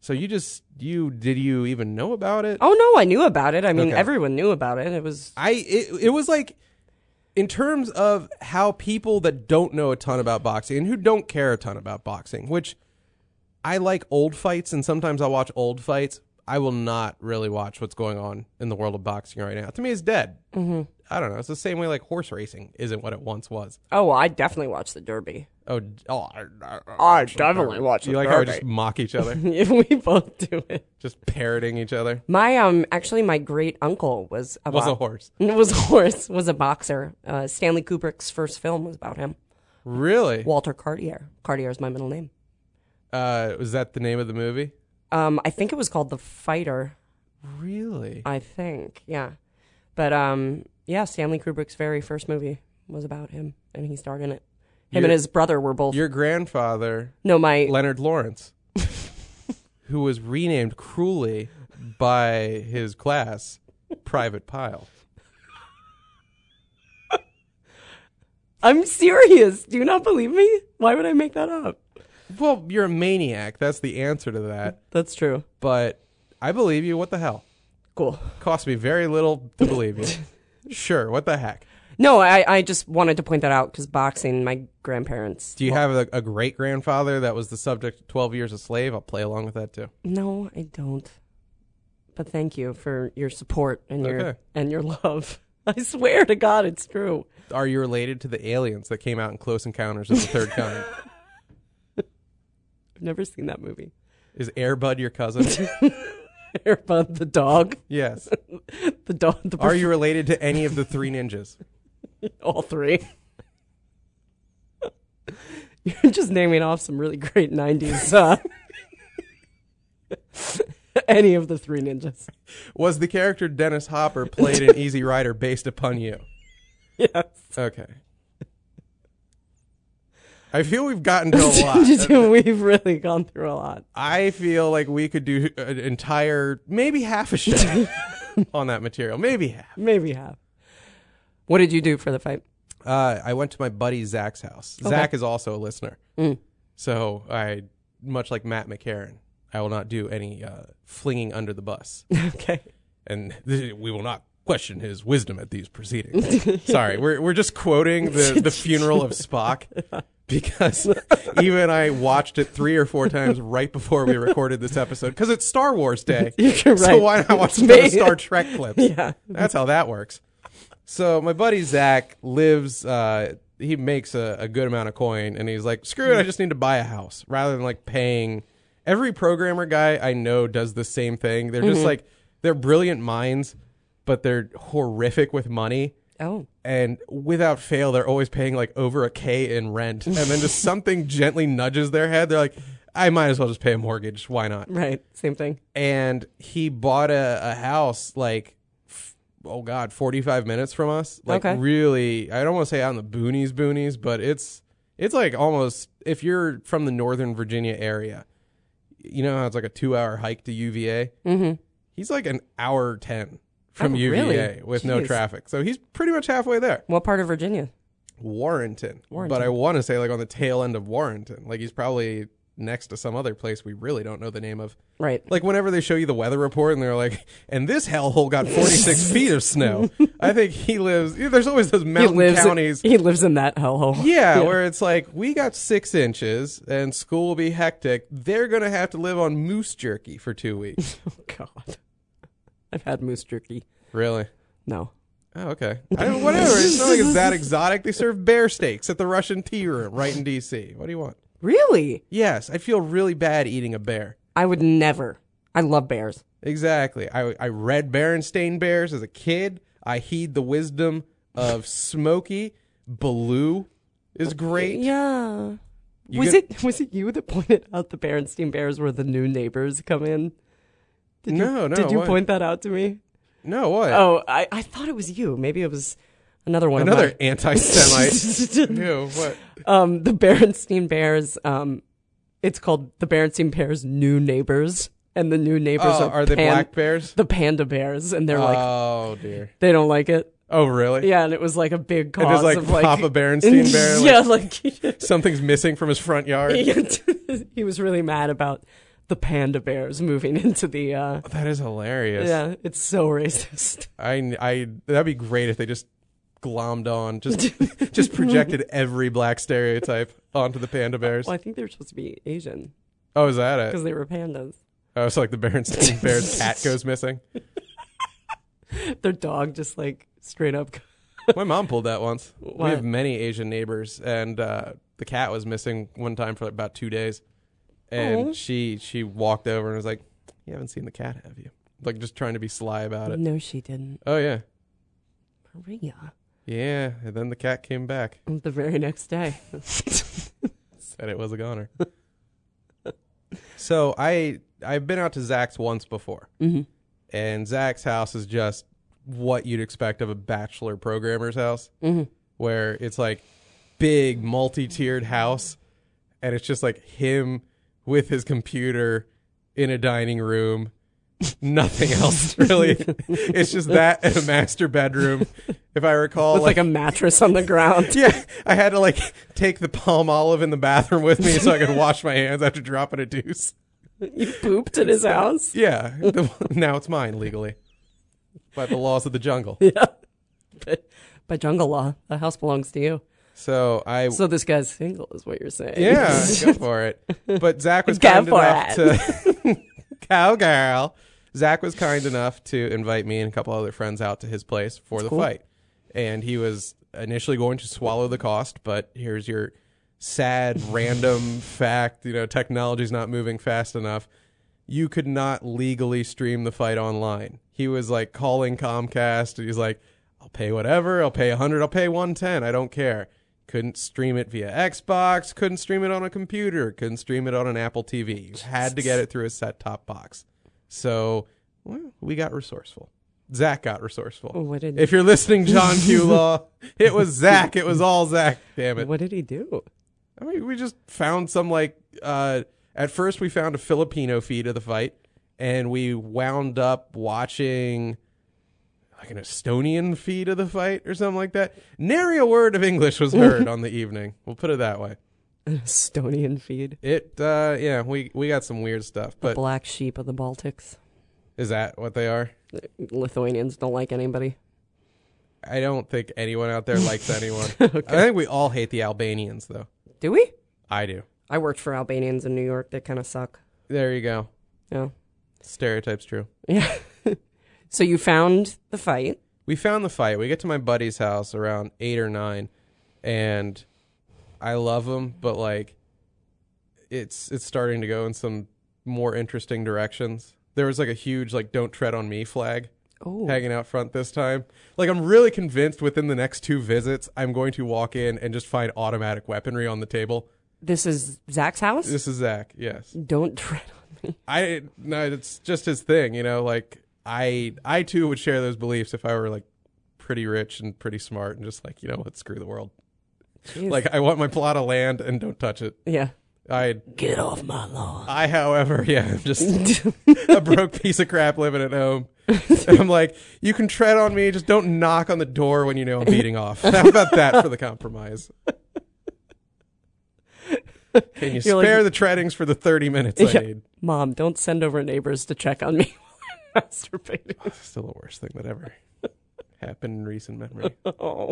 did you even know about it? Oh no, I knew about it. I mean, everyone knew about it. It was it was like, in terms of how people that don't know a ton about boxing and who don't care a ton about boxing, which I like old fights and sometimes I'll watch old fights. I will not really watch what's going on in the world of boxing right now. To me, it's dead. I don't know. It's the same way like horse racing isn't what it once was. Oh, I definitely watched the Derby. I definitely watched the Derby. You like how we just mock each other? We both do it. Just parroting each other. My actually, my great uncle was a horse. Was a boxer. Stanley Kubrick's first film was about him. Really? Walter Cartier. Cartier is my middle name. Was that the name of the movie? I think it was called The Fighter. Really? I think, yeah. But yeah, Stanley Kubrick's very first movie was about him, and he starred in it. Him and his brother were both. Your grandfather, my Leonard Lawrence, who was renamed cruelly by his class, Private Pile. I'm serious. Do you not believe me? Why would I make that up? Well, you're a maniac. That's the answer to that. That's true. But I believe you. What the hell? Cool. Cost me very little to believe you. Sure. What the heck? No, I just wanted to point that out because boxing, my grandparents. Do you have a great-grandfather that was the subject of 12 Years a Slave? I'll play along with that, too. No, I don't. But thank you for your support and your love. I swear to God, it's true. Are you related to the aliens that came out in Close Encounters of the Third Kind? I've never seen that movie. Is Air Bud your cousin? Air Bud the dog? Yes. The dog. Are you related to any of the three ninjas? All three. You're just naming off some really great 90s. Any of the three ninjas. Was the character Dennis Hopper played in Easy Rider based upon you? Yes. Okay. I feel we've gotten to a lot. We've really gone through a lot. I feel like we could do an entire, maybe half a show on that material. Maybe half. Maybe half. What did you do for the fight? I went to my buddy Zach's house. Okay. Zach is also a listener. Mm. So much like Matt McCarran, I will not do any flinging under the bus. Okay. And we will not question his wisdom at these proceedings. Sorry, we're just quoting the funeral of Spock, because even I watched it 3 or 4 times right before we recorded this episode, because it's Star Wars Day. You're So right. why not watch some of the Star Trek clips? Yeah. That's how that works. So my buddy Zach lives, he makes a good amount of coin, and he's like, screw it, I just need to buy a house, rather than like paying. Every programmer guy I know does the same thing. They're just like, they're brilliant minds, but they're horrific with money. Oh. And without fail, they're always paying like over $1,000 in rent. And then just something gently nudges their head. They're like, I might as well just pay a mortgage. Why not? Right. Same thing. And he bought a house like, 45 minutes from us. Like really, I don't want to say out in the boonies, but it's like almost, if you're from the Northern Virginia area, you know how it's like a 2-hour hike to UVA? Mm-hmm. He's like an hour 10 from Oh, UVA really? with no Jeez. traffic. So he's pretty much halfway there. What part of Virginia? Warrenton. Warrenton. But I want to say like on the tail end of Warrenton. Like he's probably next to some other place we really don't know the name of. Right. Like whenever they show you the weather report and they're like, and this hellhole got 46 feet of snow. I think he lives, there's always those mountain counties. He lives in that hellhole. Yeah, where it's like, we got 6 inches and school will be hectic. They're going to have to live on moose jerky for 2 weeks. Oh, God. I've had moose jerky. Really? No. Oh, okay. Whatever. It's not like it's that exotic. They serve bear steaks at the Russian Tea Room right in D.C. What do you want? Really? Yes, I feel really bad eating a bear. I would never. I love bears. Exactly. I read Berenstain Bears as a kid. I heed the wisdom of Smokey. Baloo is great. Yeah. You Was get- it you that pointed out the Berenstain Bears were the new neighbors come in? No. Did you what? point that out to me? No, what? Oh, I thought it was you. Maybe it was another one Another of anti-Semite. my... Ew, what? The Berenstain Bears, it's called the Berenstain Bears New Neighbors. And the new neighbors Are they black bears? The panda bears. And they're like, Oh, dear. they don't like it. Oh, really? Yeah, and it was like a big cause It was like of like... Papa Berenstein Bear. yeah, like something's missing from his front yard. he was really mad about the panda bears moving into the... That is hilarious. Yeah, it's so racist. That'd be great if they just glommed on, just projected every black stereotype onto the panda bears. Well, I think they were supposed to be Asian Oh, is that because it? they were pandas. Oh, it's like the Berenstain Bears cat goes missing. Their dog just like straight up... My mom pulled that once. What? We have many Asian neighbors, and the cat was missing one time for about 2 days. And Aw. she walked over and was like, "You haven't seen the cat, have you?" Like just trying to be sly about it. No, she didn't. Oh yeah, Maria. yeah. And then the cat came back, The very next day. said it was a goner. So I've been out to Zach's once before, Mm-hmm. and Zach's house is just what you'd expect of a bachelor programmer's house, Mm-hmm. where it's like big multi-tiered house, and it's just like him with his computer in a dining room. Nothing else really. It's just that and a master bedroom, if I recall. With like a mattress on the ground. Yeah, I had to like take the palm olive in the bathroom with me so I could wash my hands after dropping a deuce. You pooped at his house? Yeah, now it's mine legally by the laws of the jungle. Yeah. By jungle law, the house belongs to you. So So this guy's single is what you're saying. yeah, go for it. But Zach was Go kind for enough to cowgirl. Zach was kind enough to invite me and a couple other friends out to his place for the cool. fight. And he was initially going to swallow the cost, but here's your sad random fact, technology's not moving fast enough. You could not legally stream the fight online. He was like calling Comcast and he's like, I'll pay whatever, I'll pay $100, I'll pay $110, I don't care. Couldn't stream it via Xbox, couldn't stream it on a computer, couldn't stream it on an Apple TV. You had to get it through a set-top box. So, well, we got resourceful. Zach got resourceful. What did If you're listening, John Q. Law, it was Zach. It was all Zach. Damn it. What did he do? I mean, we just found some at first we found a Filipino feed of the fight, and we wound up watching, like an Estonian fee to the fight or something like that. Nary a word of English was heard on the evening. We'll put it that way. An Estonian feed. Yeah, we got some weird stuff. The But black sheep of the Baltics. is that what they are? Lithuanians don't like anybody. I don't think anyone out there likes anyone. Okay. I think we all hate the Albanians, though. Do we? I do. I worked for Albanians in New York. They kind of suck. There you go. Yeah. Stereotype's true. Yeah. So you found the fight. We found the fight. We get to my buddy's house around 8 or 9, and I love him, but like, it's starting to go in some more interesting directions. There was like a huge like "Don't tread on me" flag hanging out front this time. Like, I'm really convinced within the next 2 visits, I'm going to walk in and just find automatic weaponry on the table. This is Zach's house? This is Zach. Yes. Don't tread on me. No, it's just his thing, you know, like I too would share those beliefs if I were like pretty rich and pretty smart and just like, you know what, screw the world. Jeez. Like, I want my plot of land and don't touch it. Yeah. Get off my lawn. However, I'm just a broke piece of crap living at home. And I'm like, you can tread on me, just don't knock on the door when you know I'm beating off. How about that for the compromise? Can you spare the treadings for the 30 minutes I need? Mom, don't send over neighbors to check on me while I'm masturbating. Still the worst thing that ever happened in recent memory. Oh.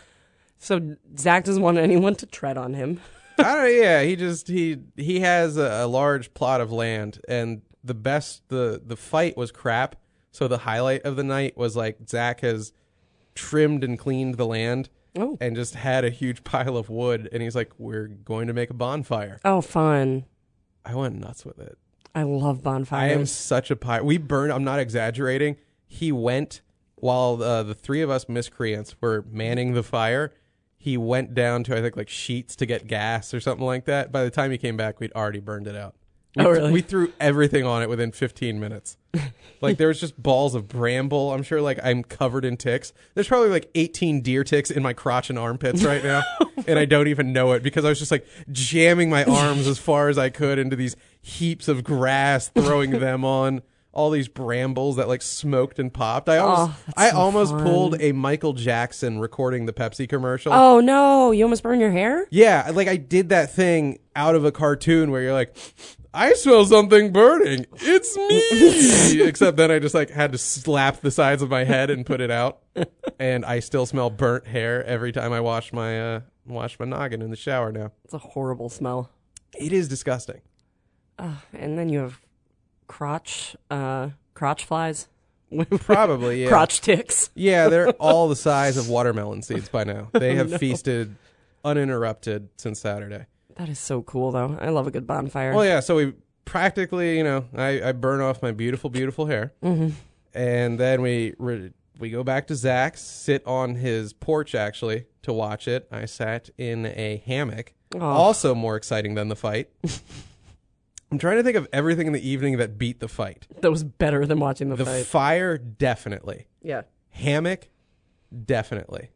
So Zach doesn't want anyone to tread on him. I don't know, yeah, he has a large plot of land, and the fight was crap. So the highlight of the night was like Zach has trimmed and cleaned the land. Oh. And just had a huge pile of wood, and he's like, we're going to make a bonfire. Oh, fun. I went nuts with it. I love bonfires. I am such a pirate. We burned, I'm not exaggerating. He went, while the 3 of us miscreants were manning the fire, he went down to, I think, like sheets to get gas or something like that. By the time he came back, we'd already burned it out. Really? We threw everything on it within 15 minutes. Like, there was just balls of bramble. I'm sure, like, I'm covered in ticks. There's probably, like, 18 deer ticks in my crotch and armpits right now, and I don't even know it because I was just, like, jamming my arms as far as I could into these heaps of grass, throwing them on all these brambles that, like, smoked and popped. I almost pulled a Michael Jackson recording the Pepsi commercial. Oh, no. You almost burned your hair? Yeah, like, I did that thing out of a cartoon where you're like, I smell something burning. It's me. Except then I just like had to slap the sides of my head and put it out. And I still smell burnt hair every time I wash my noggin in the shower now. It's a horrible smell. It is disgusting. And then you have crotch flies. Probably, yeah. Crotch ticks. Yeah, they're all the size of watermelon seeds by now. They have feasted uninterrupted since Saturday. That is so cool, though. I love a good bonfire. Well, yeah, so we practically, you know, I burn off my beautiful, beautiful hair. Mm-hmm. And then we go back to Zach's, sit on his porch, actually, to watch it. I sat in a hammock. Oh. Also more exciting than the fight. I'm trying to think of everything in the evening that beat the fight. That was better than watching the fight. The fire, definitely. Yeah. Hammock, definitely.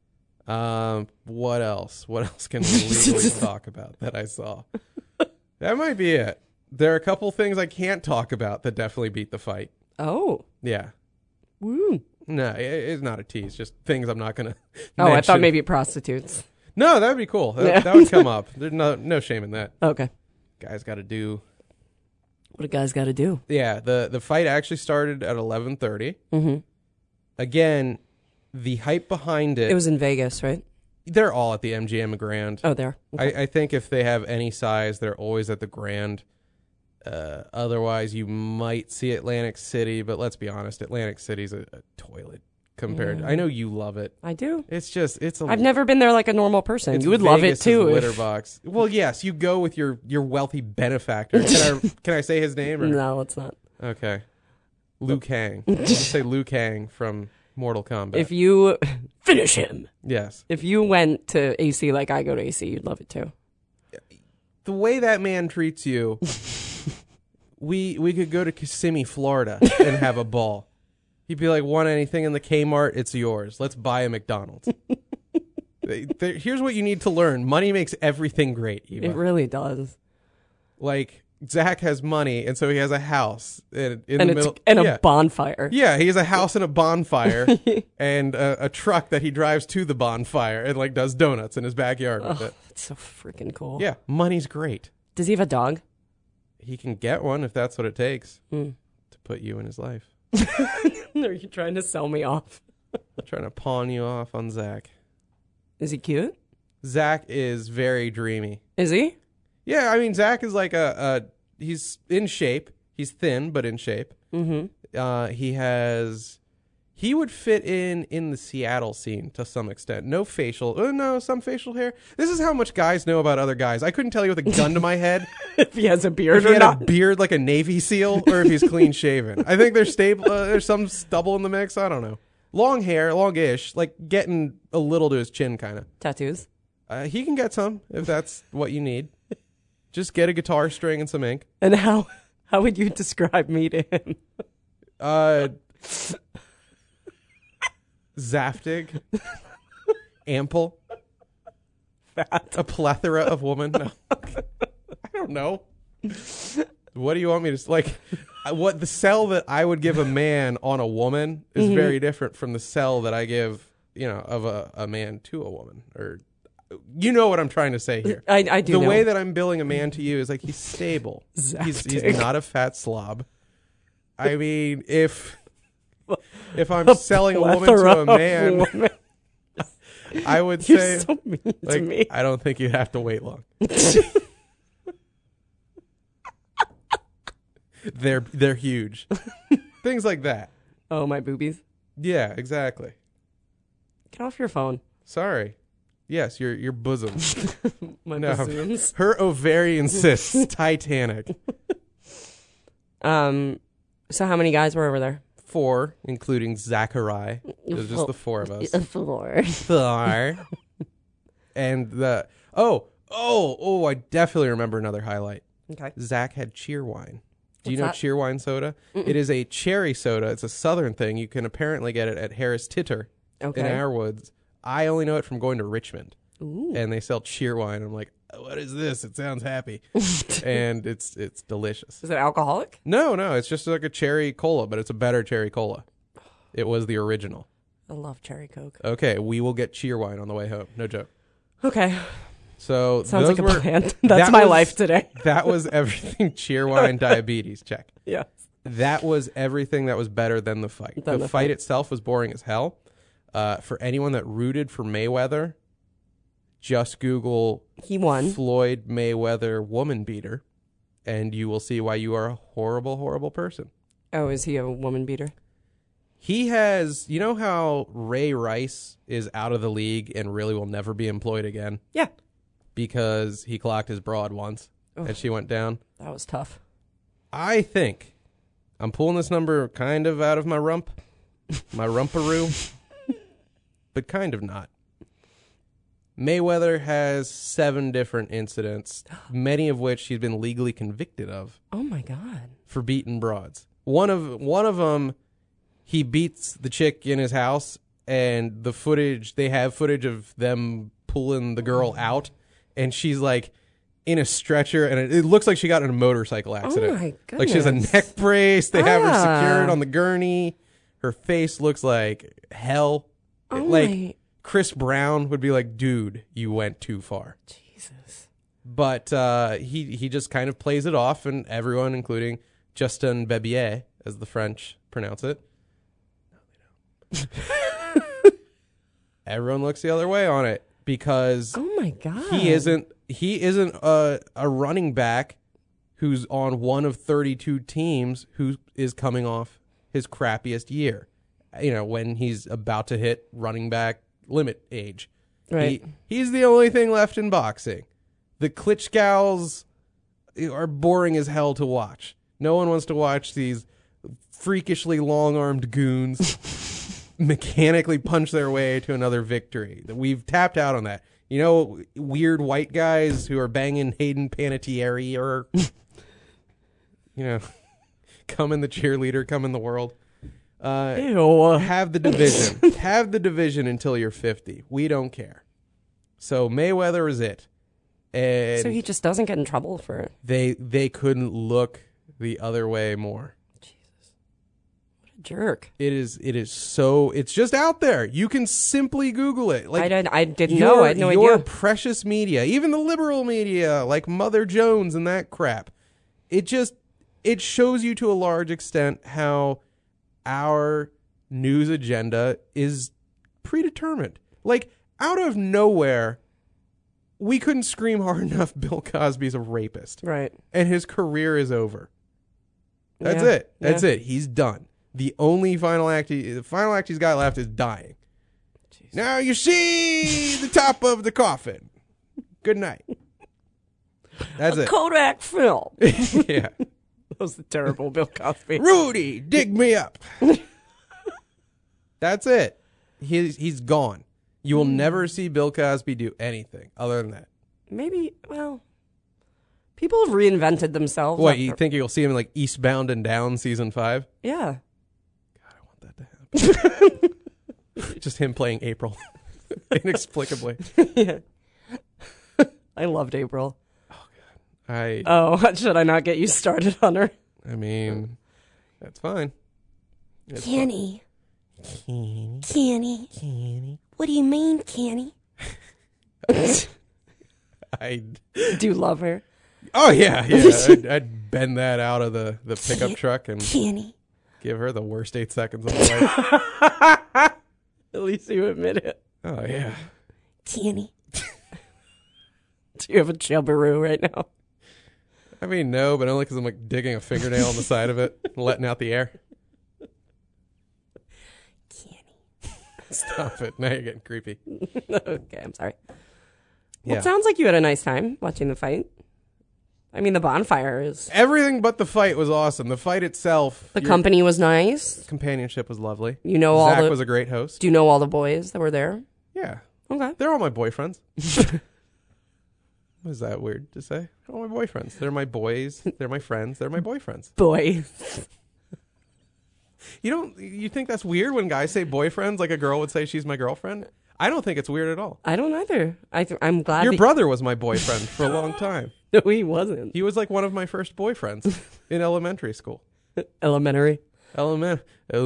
What else? What else can we legally talk about that I saw? That might be it. There are a couple things I can't talk about that definitely beat the fight. Oh. Yeah. Woo. No, it's not a tease. Just things I'm not going to Oh, I thought maybe prostitutes. No, that would be cool. That would come up. There's no shame in that. Okay. Guys got to do. What a guy's got to do. Yeah, the fight actually started at 11:30. Mm-hmm. Again, the hype behind it. It was in Vegas, right? They're all at the MGM Grand. Oh, there. Okay. I think if they have any size, they're always at the Grand. Otherwise, you might see Atlantic City, but let's be honest, Atlantic City's a toilet compared. Yeah. I know you love it. I do. I've never been there like a normal person. You would love it too. Litter box. Well, yes, you go with your wealthy benefactor. Can I say his name? Or? No, it's not. Okay. Liu Kang. Let's say Liu Kang from Mortal Kombat. If you finish him. Yes. If you went to AC like I go to AC, you'd love it too. The way that man treats you, we could go to Kissimmee, Florida and have a ball. He'd be like, want anything in the Kmart? It's yours. Let's buy a McDonald's. Here's what you need to learn. Money makes everything great, Eva. It really does. Like, Zach has money, and so he has a house in the And middle. a bonfire. Yeah, he has a house and a bonfire and a truck that he drives to the bonfire and like does donuts in his backyard with it. That's so freaking cool. Yeah, money's great. Does he have a dog? He can get one if that's what it takes Mm. to put you in his life. Are you trying to sell me off? I'm trying to pawn you off on Zach. Is he cute? Zach is very dreamy. Is he? Yeah, I mean, Zach is like he's in shape. He's thin, but in shape. Mm-hmm. He would fit in the Seattle scene to some extent. No some facial hair. This is how much guys know about other guys. I couldn't tell you with a gun to my head If he has a beard if he or had not. a beard like a Navy SEAL or if he's clean shaven. I think there's there's some stubble in the mix. I don't know. Long hair, longish, like getting a little to his chin, kind of. Tattoos. He can get some if that's what you need. Just get a guitar string and some ink. And how would you describe me to him? Zaftig, ample, Fat. a plethora of woman. No. I don't know. What do you want me to like? What the sell that I would give a man on a woman is very different from the sell that I give, of a man to a woman. Or, you know what I'm trying to say here. I do. The know. way that I'm billing a man to you is like he's stable. He's Zaftig. not a fat slob. I mean, if I'm selling a woman to a man, I would You're say, so mean to like, me. I don't think you'd have to wait long. They're huge. Things like that. Oh, my boobies. Yeah, exactly. Get off your phone. Sorry. Yes, your bosom. My No. bassoons. Her ovarian cysts, Titanic. So how many guys were over there? 4, including Zachariah. It was just the 4 of us. 4. 4. And I definitely remember another highlight. Okay. Zach had Cheerwine. Do you What's know that? Cheerwine soda? It is a cherry soda. It's a southern thing. You can apparently get it at Harris Titter in Okay. Arrowwoods. I only know it from going to Richmond. Ooh. And they sell Cheerwine. I'm like, what is this? It sounds happy. And it's delicious. Is it alcoholic? No, it's just like a cherry cola, but it's a better cherry cola. It was the original. I love cherry Coke. Okay, we will get Cheerwine on the way home. No joke. Okay. So Sounds those like a were, plan. That's that my was- life today. That was everything. Cheerwine, diabetes, check. Yeah. That was everything that was better than the fight. Than The the fight fight. itself was boring as hell. For anyone that rooted for Mayweather, just Google He won. Floyd Mayweather woman beater, and you will see why you are a horrible, horrible person. Oh, is he a woman beater? He has, you know how Ray Rice is out of the league and really will never be employed again Yeah. because he clocked his broad once and she went down? That was tough. I think I'm pulling this number kind of out of my rump, my rumparoo, but kind of not. Mayweather has 7 different incidents, many of which he's been legally convicted of Oh my God. for beating broads. One of them, he beats the chick in his house, and they have footage of them pulling the girl out, and she's like in a stretcher, and it looks like she got in a motorcycle accident. Oh my goodness. Like she has a neck brace. They have her Ah. secured on the gurney. Her face looks like hell. Oh Like my Chris Brown would be like, dude, you went too far. Jesus. But he just kind of plays it off, and everyone, including Justin Bebier, as the French pronounce it. No, they don't. Everyone looks the other way on it because Oh my God. he isn't a running back who's on one of 32 teams who is coming off his crappiest year. When he's about to hit running back limit age. Right. He's the only thing left in boxing. The Klitschkows are boring as hell to watch. No one wants to watch these freakishly long-armed goons mechanically punch their way to another victory. We've tapped out on that. Weird white guys who are banging Hayden Panettiere or, come in the cheerleader, come in the world. Ew. Have the division. Have the division until you're 50. We don't care. So Mayweather is it. And So he just doesn't get in trouble for it. they couldn't look the other way more. Jerk. It is so, it's just out there. You can simply Google it. Like, I didn't know. I had no your idea. precious media, even the liberal media, like Mother Jones and that crap. It shows you to a large extent how our news agenda is predetermined. Like, out of nowhere, we couldn't scream hard enough Bill Cosby's a rapist. Right. And his career is over. That's Yeah. it. That's it. He's done. The only final act he's got left is dying. Jeez. Now you see the top of the coffin. Good night. That's it. Kodak film. Yeah. That was the terrible Bill Cosby. Rudy, dig me up. That's it. He's gone. You will never see Bill Cosby do anything other than that. Maybe, well, people have reinvented themselves. What, you think you'll see him in like Eastbound and Down season 5? Yeah. God, I want that to happen. Just him playing April. Inexplicably. Yeah. I loved April. I Should I not get you started on her? mean, that's fine. It's Kenny. fine. Kenny. What do you mean, Kenny? I Do you love her? Oh yeah. I'd bend that out of the pickup truck and Kenny. give her the worst 8 seconds of her life. At least you admit it. Oh yeah. Kenny. Do you have a chubbaroo right now? I mean, no, but only because I'm like digging a fingernail on the side of it, and letting out the air. Kenny. Stop it! Now you're getting creepy. Okay, I'm sorry. Well, Yeah. it sounds like you had a nice time watching the fight. I mean, the bonfire is... Everything but the fight was awesome. The fight itself, The your company was nice. companionship was lovely. You know all Zach the... was a great host. Do you know all the boys that were there? Yeah, Okay. they're all my boyfriends. Was that weird to say? They're all my boyfriends. They're my boys. They're my friends. They're my boyfriends. Boys. You think that's weird when guys say boyfriends like a girl would say she's my girlfriend? I don't think it's weird at all. I don't either. I'm glad Your that... brother was my boyfriend for a long time. No, he wasn't. He was like one of my first boyfriends in elementary school. Elementary. Elementary,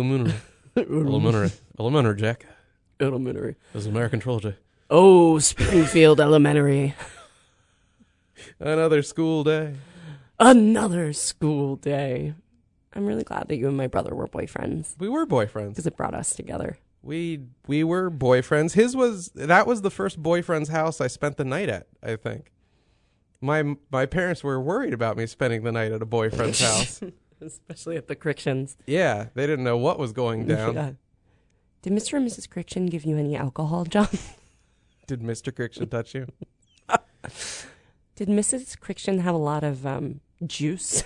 Jack. Elementary. It was American Trolley. Oh, Springfield Elementary. Another school day. Another school day. I'm really glad that you and my brother were boyfriends We were boyfriends. because it brought us together. We were boyfriends. That was the first boyfriend's house I spent the night at, I think. My parents were worried about me spending the night at a boyfriend's house. Especially at the Crictions. Yeah, they didn't know what was going down. Yeah. Did Mr. and Mrs. Criction give you any alcohol, John? Did Mr. Criction touch you? Did Mrs. Criction have a lot of juice?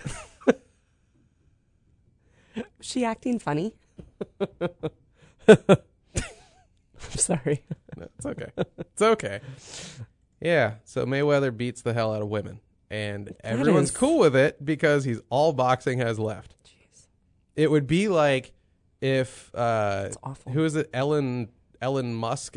Was she acting funny? I'm sorry. No, it's okay. It's okay. Yeah, so Mayweather beats the hell out of women. And everyone's is- cool with it because he's all boxing has left. Jeez. It would be like if It's awful. who is it? Elon Husk,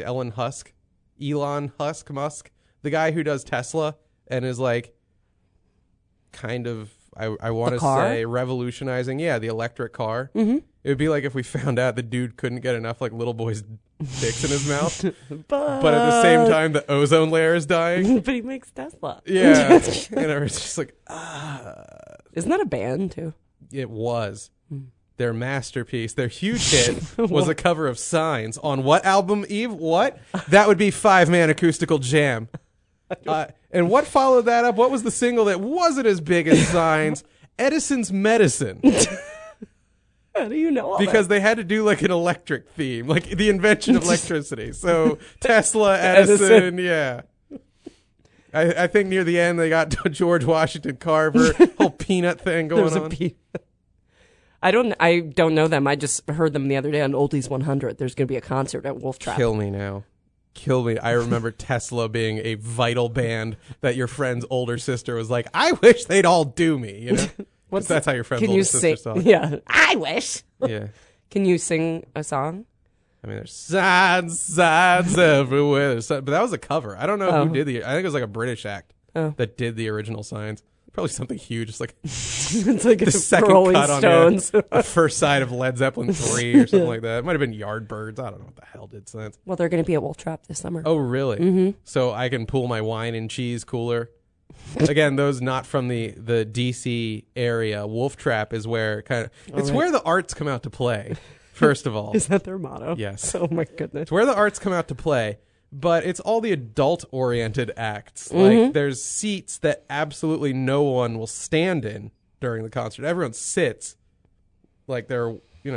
the guy who does Tesla and is like kind of I want The to car? say revolutionizing, the electric car. Mm-hmm. It would be like if we found out the dude couldn't get enough like little boys' dicks in his mouth, but at the same time the ozone layer is dying. But he makes Tesla. Yeah, and it's just like Isn't that a band, too? it was. Their masterpiece, their huge hit was a cover of Signs on what album, Eve? What? That would be 5-Man Acoustical Jam. And what followed that up? What was the single that wasn't as big as Signs? Edison's Medicine. How do you know all Because they had to do like an electric theme, like the invention of electricity. So Tesla, Edison, yeah. I think near the end they got George Washington Carver, whole peanut thing that? There going was on. I don't know them. I just heard them the other day on Oldies 100. There's going to be a concert at Wolf Trap. Kill me now. Kill me. I remember Tesla being a vital band that your friend's older sister was like, I wish they'd all do me, you know? That's how your friend's Can older you sister sing? saw it. Yeah, I wish. Yeah. Can you sing a song? I mean, there's signs everywhere. But that was a cover. I don't know Oh. who did I think it was like a British act. Oh. that did the original signs. Probably something huge, just like It's like the second Rolling cut on Stones. the first side of Led Zeppelin 3 or something like that. It might have been Yardbirds. I don't know what the hell did signs. Well, they're going to be at Wolf Trap this summer. Oh, really? Mm-hmm. So I can pull my wine and cheese cooler. Again, those not from the DC area. Wolf Trap is where it's where the arts come out to play. First of all, Is that their motto? yes, Oh my goodness. it's where the arts come out to play. But it's all the adult-oriented acts. Like there's seats that absolutely no one will stand in during the concert. Everyone sits, like they're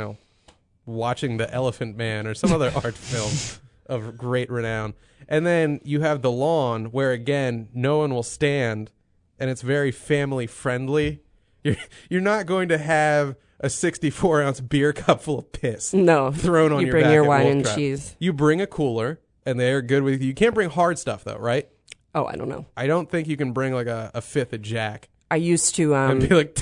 watching The Elephant Man or some other art film of great renown. And then you have the lawn where, again, no one will stand, and it's very family-friendly. You're not going to have a 64-ounce beer cup full of piss No. thrown on You your bring back your at wine Wolf and Trap. cheese. You bring a cooler, and they're good with you. You can't bring hard stuff, though, right? Oh, I don't know. I don't think you can bring like a fifth of Jack I used to and be like,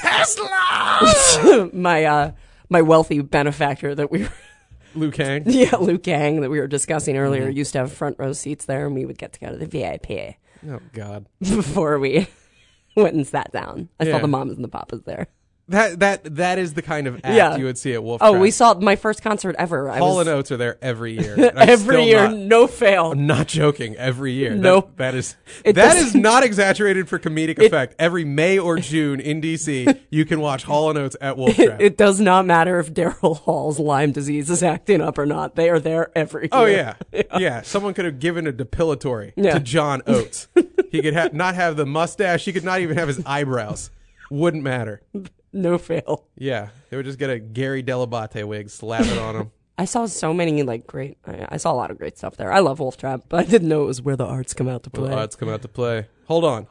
Tesla! my wealthy benefactor that we were Liu Kang. yeah, Luke Yang that we were discussing earlier used to have front row seats there, and we would get to go to the VIP Oh, God. before we went and sat down. I Yeah. saw the mamas and the papas there. That is the kind of act Yeah. you would see at Wolf Oh, Trap. we saw my first concert ever. Hall and Oates are there every year. And I'm every still year, not- no fail. I'm not joking. Every year. Nope. That is It that is doesn't- not exaggerated for comedic effect. Every May or June in DC, you can watch Hall and Oates at Wolf Trap. It does not matter if Daryl Hall's Lyme disease is acting up or not. They are there every year. Oh yeah. Yeah. Someone could have given a depilatory Yeah. to John Oates. He could not have the mustache. He could not even have his eyebrows. Wouldn't matter. No fail. Yeah, they would just get a Gary Delabate wig, slap it on him. I saw so many great. I saw a lot of great stuff there. I love Wolf Trap, but I didn't know it was where the arts come out to play. Well, odds come out to play. Hold on.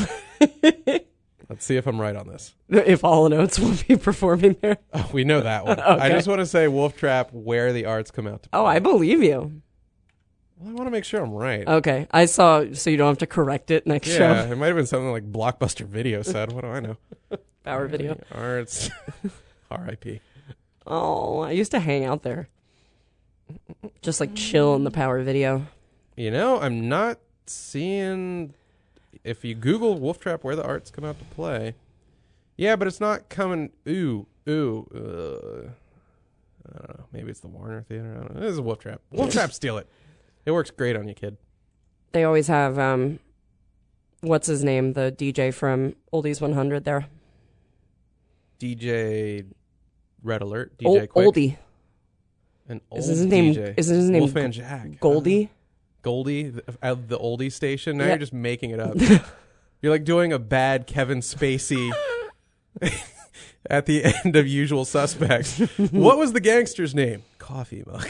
Let's see if I'm right on this. If All and Oates will be performing there. Oh, we know that one. I Okay. just want to say Wolf Trap, where the arts come out to play. Oh, I believe you. Well, I want to make sure I'm right. Okay, I saw, so you don't have to correct it next Yeah, show. it might have been something like Blockbuster Video said. What do I know? Power Video. Arts. R.I.P. Oh, I used to hang out there. Just chill in the Power Video. You know, I'm not seeing. If you Google Wolf Trap, where the arts come out to play. Yeah, but it's not coming. I don't know. Maybe it's the Warner Theater. I don't know. This is Wolf Trap. Wolf Trap, steal it. It works great on you, kid. They always have, what's his name? The DJ from Oldies 100 there. DJ Red Alert. DJ Quick. Oldie. An old Is his name? DJ. Is his name Wolfman Jack. Goldie? Goldie, the oldie station. Now Yeah. you're just making it up. You're like doing a bad Kevin Spacey at the end of Usual Suspects. What was the gangster's name? Coffee Mug.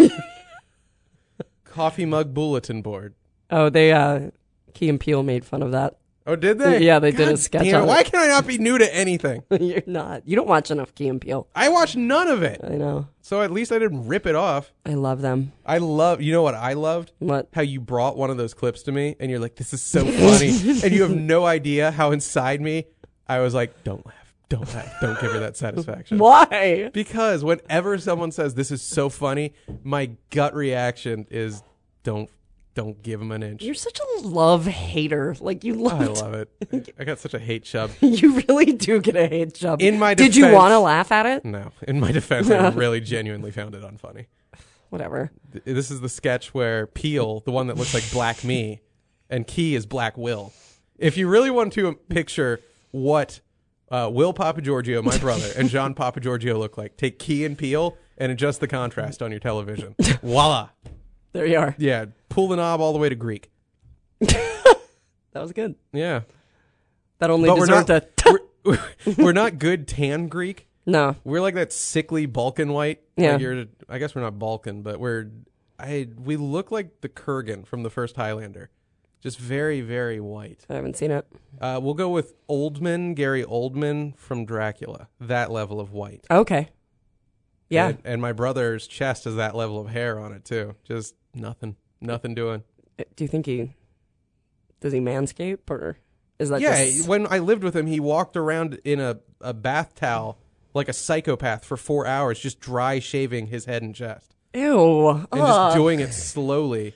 Coffee Mug Bulletin Board. Oh, they Key and Peele made fun of that. Oh, did they? Yeah, they did a God sketch damn it. on Why it. can I not be new to anything? You're not. You don't watch enough Key and Peele. I watched none of it. I know. So at least I didn't rip it off. I love them. You know what I loved? What? How you brought one of those clips to me and you're like, this is so funny. And you have no idea how inside me I was like, don't laugh. Don't laugh. Don't give her that satisfaction. Why? Because whenever someone says this is so funny, my gut reaction is don't give him an inch. You're such a love hater. You love. I love it. I got such a hate chub. You really do get a hate job. In my Did you defense- want to laugh at it? No. In my defense, I really genuinely found it unfunny. Whatever. This is the sketch where Peel, the one that looks like Black Me, and Key is Black Will. If you really want to picture what Will Papagiorgio, my brother, and John Papagiorgio look like, take Key and Peel and adjust the contrast on your television. Voila. There you are. Yeah, pull the knob all the way to Greek. That was good. Yeah. That only But deserved a. we're not good tan Greek. No. We're like that sickly Balkan white. Yeah. I guess we're not Balkan, but we look like the Kurgan from the first Highlander. Just very, very white. I haven't seen it. We'll go with Gary Oldman from Dracula. That level of white. Okay. Yeah. And my brother's chest has that level of hair on it too. Just nothing doing. Do you think does he manscape or is that Yeah, just... when I lived with him, he walked around in a bath towel like a psychopath for 4 hours, just dry shaving his head and chest. Ew. And just doing it slowly.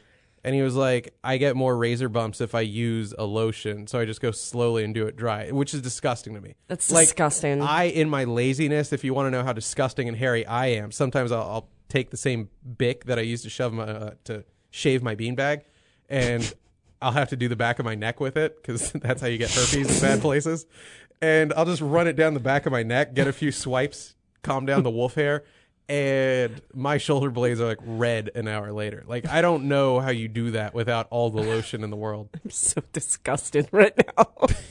And he was like, I get more razor bumps if I use a lotion, so I just go slowly and do it dry, which is disgusting to me. That's Like, disgusting. In my laziness, if you want to know how disgusting and hairy I am, sometimes I'll take the same Bic that I use to to shave my beanbag, and I'll have to do the back of my neck with it because that's how you get herpes in bad places. And I'll just run it down the back of my neck, get a few swipes, calm down the wolf hair, and my shoulder blades are like red an hour later. Like, I don't know how you do that without all the lotion in the world. I'm so disgusted right now.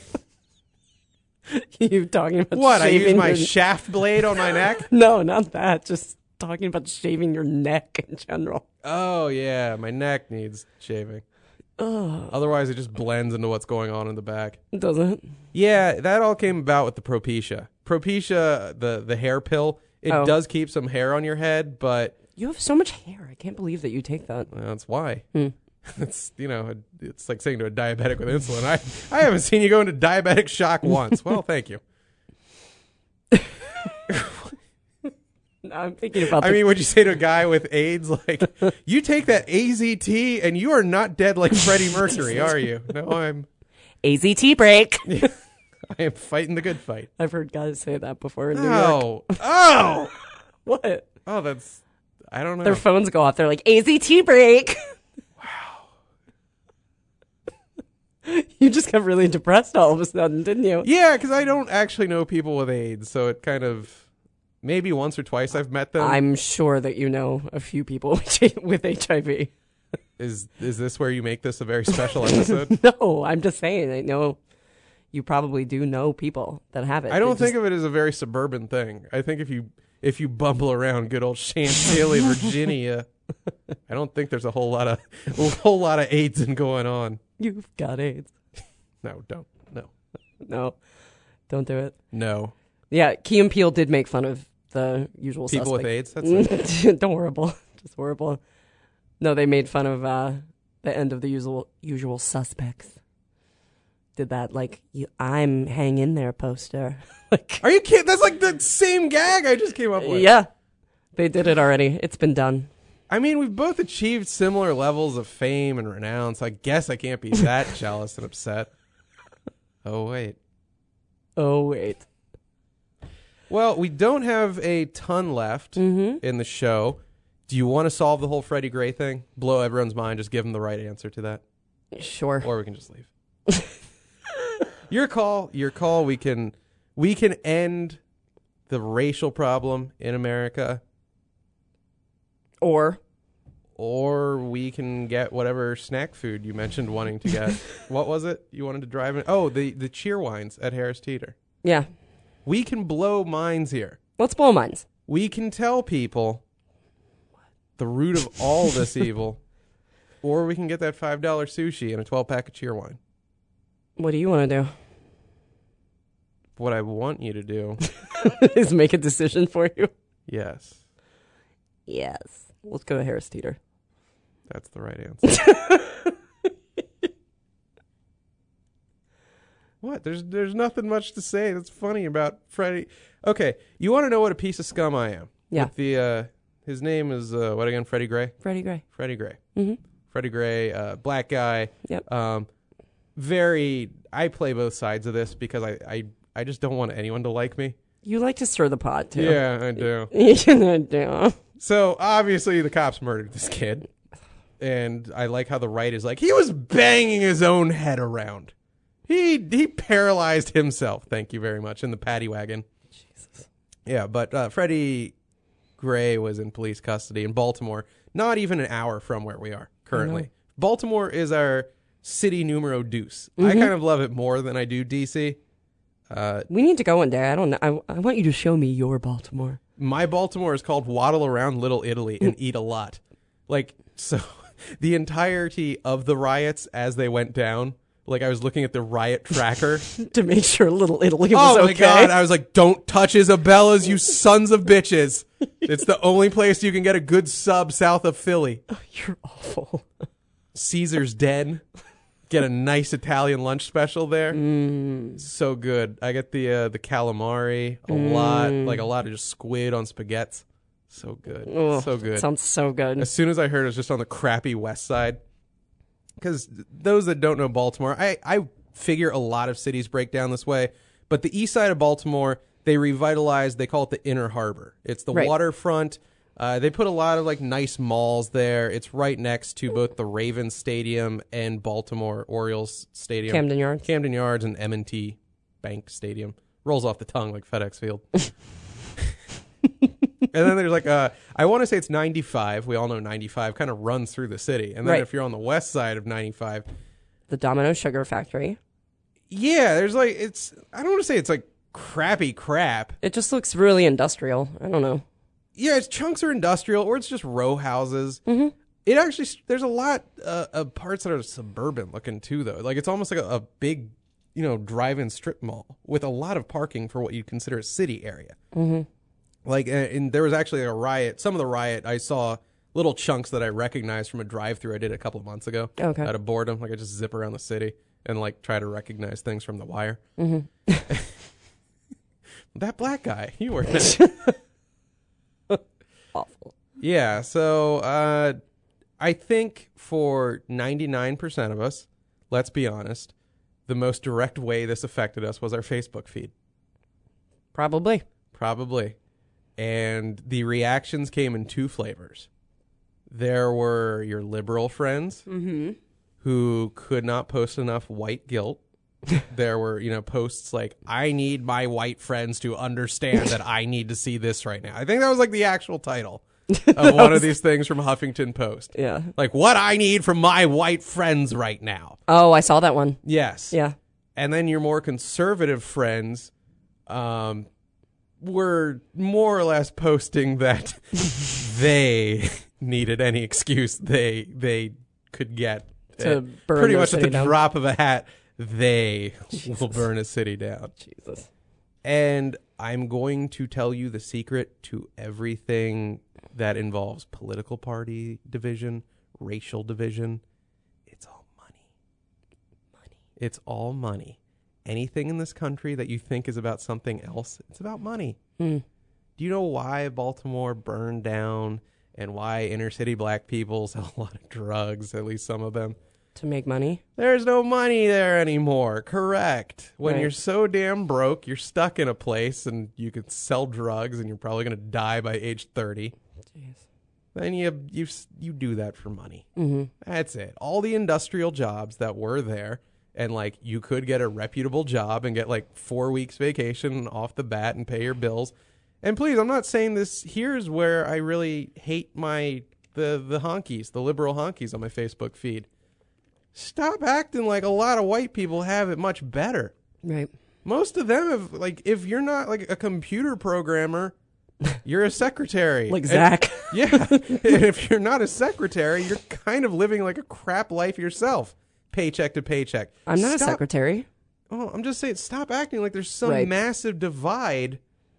You talking about What? I use shaving my your- shaft blade on my neck? No, not that. Just talking about shaving your neck in general. Oh, yeah. My neck needs shaving. Otherwise, it just blends into what's going on in the back. Doesn't it? Yeah, that all came about with the Propecia. Propecia, the hair pill, it does keep some hair on your head, but You have so much hair. I can't believe that you take that. well, that's why. It's, it's like saying to a diabetic with insulin, I haven't seen you go into diabetic shock once. Well, thank you. No, I'm thinking about I mean, would you say to a guy with AIDS, like, you take that AZT and you are not dead like Freddie Mercury, are you? No, AZT break. I am fighting the good fight. I've heard guys say that before in New York. Oh, What? oh, that's, I don't know. Their phones go off. They're like, AZT break. Wow. You just got really depressed all of a sudden, didn't you? Yeah, because I don't actually know people with AIDS, so it kind of, maybe once or twice I've met them. I'm sure that you know a few people with HIV. Is this where you make this a very special episode? No, I'm just saying. I know you probably do know people that have it. I don't think of it as a very suburban thing. I think if you bumble around good old Chantilly, Virginia, I don't think there's a whole lot of AIDS going on. You've got AIDS. No, don't. No. No, don't do it. No. Yeah, Key and Peele did make fun of the usual People with suspects. AIDS? That's it. Don't horrible. Just horrible. No, they made fun of the end of the usual suspects. Did that like I'm hang in there poster. Like, Are you kidding? That's like the same gag I just came up with. yeah, they did it already. It's been done. I mean, we've both achieved similar levels of fame and renown, so I guess I can't be that jealous and upset. Oh, wait. Well, we don't have a ton left in the show. Do you want to solve the whole Freddie Gray thing? Blow everyone's mind, just give them the right answer to that? Sure. Or we can just leave. Your call. We can end the racial problem in America. Or we can get whatever snack food you mentioned wanting to get. What was it you wanted to drive in? Oh, the cheer wines at Harris Teeter. yeah, We can blow minds here. let's blow minds. We can tell people the root of all this evil, or we can get that $5 sushi and a 12-pack of cheer wine. What do you want to What I want you to do, do? Is make a decision for you. yes, Yes. Let's go to Harris Teeter. that's the right answer. What? There's nothing much to say that's funny about Freddie. Okay, you want to know what a piece of scum I am? Yeah. With the his name is what again? Freddie Gray. Freddie Gray. Freddie Gray. Mm-hmm. Freddie Gray, black guy. Yep. I play both sides of this because I just don't want anyone to like me. You like to stir the pot, too. Yeah, I do. I do. So obviously the cops murdered this kid, and I like how the right is like, he was banging his own head around. He paralyzed himself. Thank you very much in the paddy wagon. Jesus. Yeah, but Freddie Gray was in police custody in Baltimore, not even an hour from where we are currently. Baltimore is our city numero deuce. I kind of love it more than I do DC. We need to go one day. I don't know. I want you to show me your Baltimore. My Baltimore is called Waddle Around Little Italy and Eat a Lot. Like, so the entirety of the riots as they went down, like I was looking at the riot tracker. To make sure Little Italy was Oh my okay. God. I was like, don't touch Isabella's, you sons of bitches. It's the only place you can get a good sub south of Philly. You're awful. Caesar's Den. Get a nice Italian lunch special there. So good. I get the calamari a lot of just squid on spaghetti. So good. Oh, so good. Sounds so good. As soon as I heard it was just on the crappy west side, because those that don't know Baltimore, I figure a lot of cities break down this way, but the east side of Baltimore, they revitalized, they call it the Inner Harbor. It's the Right. waterfront. They put a lot of like nice malls there. It's right next to both the Ravens Stadium and Baltimore Orioles Stadium. Camden Yards. Camden Yards and M&T Bank Stadium. Rolls off the tongue like FedEx Field. And then there's like I want to say it's 95. We all know 95 kind of runs through the city. And then Right. if you're on the west side of 95, The Domino Sugar Factory. yeah, there's like I don't want to say it's like crappy crap. It just looks really industrial. I don't know. Yeah, it's chunks are industrial or it's just row houses. Mm-hmm. It actually there's a lot of parts that are suburban looking too though. Like it's almost like a big, drive-in strip mall with a lot of parking for what you'd consider a city area. Mm-hmm. Like, and there was actually a riot. Some of the riot, I saw little chunks that I recognized from a drive-through I did a couple of months ago. Okay. Out of boredom, like I just zip around the city and like try to recognize things from The Wire. Mm-hmm. That black guy, you were there. Awful. Yeah, so I think for 99% of us, let's be honest, the most direct way this affected us was our Facebook feed. Probably. Probably. And the reactions came in two flavors. There were your liberal friends who could not post enough white guilt. There were, posts like, I need my white friends to understand that I need to see this right now. I think that was like the actual title of one of these things from Huffington Post. Yeah. Like, what I need from my white friends right now. Oh, I saw that one. Yes. Yeah. And then your more conservative friends were more or less posting that they needed any excuse they could get To burn pretty the much at city the down. drop of a hat. They will burn a city down. Jesus. And I'm going to tell you the secret to everything that involves political party division, racial division. It's all money. It's all money. Anything in this country that you think is about something else, it's about money. Mm. Do you know why Baltimore burned down and why inner city black people sell a lot of drugs, at least some of them? To make money? There's no money there anymore. Correct. When Right. you're so damn broke, you're stuck in a place and you can sell drugs and you're probably going to die by age 30. Jeez. Then you do that for money. Mm-hmm. That's it. All the industrial jobs that were there, and like you could get a reputable job and get like 4 weeks vacation off the bat and pay your bills. And please, I'm not saying this. Here's where I really hate the honkies, the liberal honkies on my Facebook feed. Stop acting like a lot of white people have it much better. Right. Most of them have, like, if you're not like a computer programmer, you're a secretary. Like And- Zach. Yeah. And if you're not a secretary, you're kind of living like a crap life yourself, paycheck to paycheck. I'm not a Stop- secretary. Oh, I'm just saying, stop acting like there's some Right. massive divide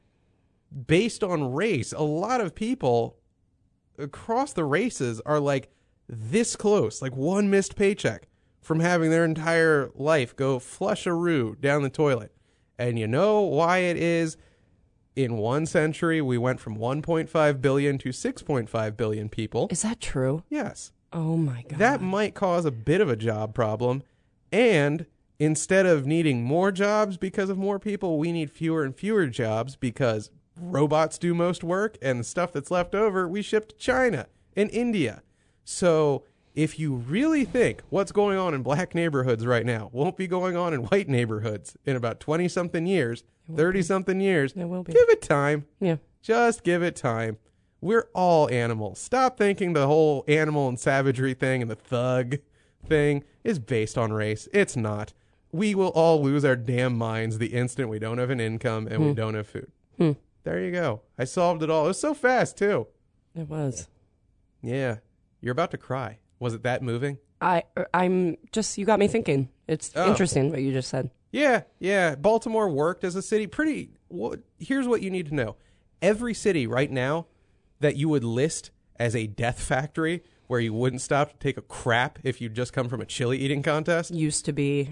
based on race. A lot of people across the races are like this close, like one missed paycheck from having their entire life go flush-a-roo down the toilet. And you know why it is? In 1 century, we went from 1.5 billion to 6.5 billion people. Is that true? Yes. Oh my God. That might cause a bit of a job problem. And instead of needing more jobs because of more people, we need fewer and fewer jobs because robots do most work and the stuff that's left over, we ship to China and India. So if you really think what's going on in black neighborhoods right now won't be going on in white neighborhoods in about 20-something years, 30-something years, It will be. give it time. Yeah. Just give it time. We're all animals. Stop thinking the whole animal and savagery thing and the thug thing is based on race. It's not. We will all lose our damn minds the instant we don't have an income and we don't have food. There you go. I solved it all. It was so fast, too. It was. Yeah. You're about to cry. Was it that moving? I'm just, you got me thinking. It's Oh. interesting what you just said. Yeah. Baltimore worked as a city here's what you need to know. Every city right now that you would list as a death factory where you wouldn't stop to take a crap if you just come from a chili eating contest. Used to be.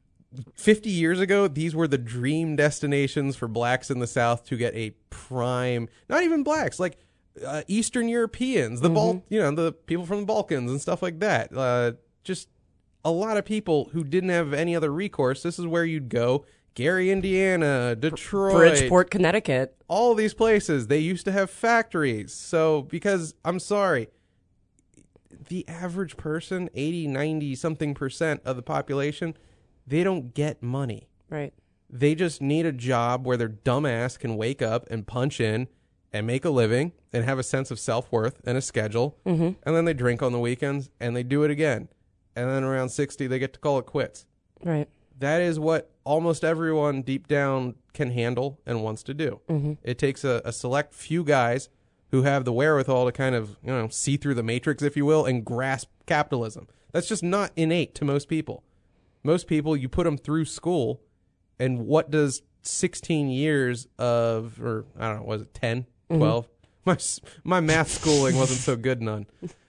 50 years ago, these were the dream destinations for blacks in the South to get a prime, not even blacks, like Eastern Europeans, the the people from the Balkans and stuff like that. Just a lot of people who didn't have any other recourse, this is where you'd go. Gary, Indiana, Detroit, Bridgeport, Connecticut. all these places, they used to have factories. So, because, I'm sorry, the average person, 80, 90 something percent of the population, they don't get money. Right. They just need a job where their dumbass can wake up and punch in and make a living and have a sense of self-worth and a schedule. Mm-hmm. And then they drink on the weekends and they do it again. And then around 60, they get to call it quits. Right. That is what almost everyone deep down can handle and wants to do. Mm-hmm. It takes a select few guys who have the wherewithal to kind of, see through the matrix, if you will, and grasp capitalism. That's just not innate to most people. Most people, you put them through school, and what does 16 years of, or I don't know, was it 10, 12? My math schooling wasn't so good, none.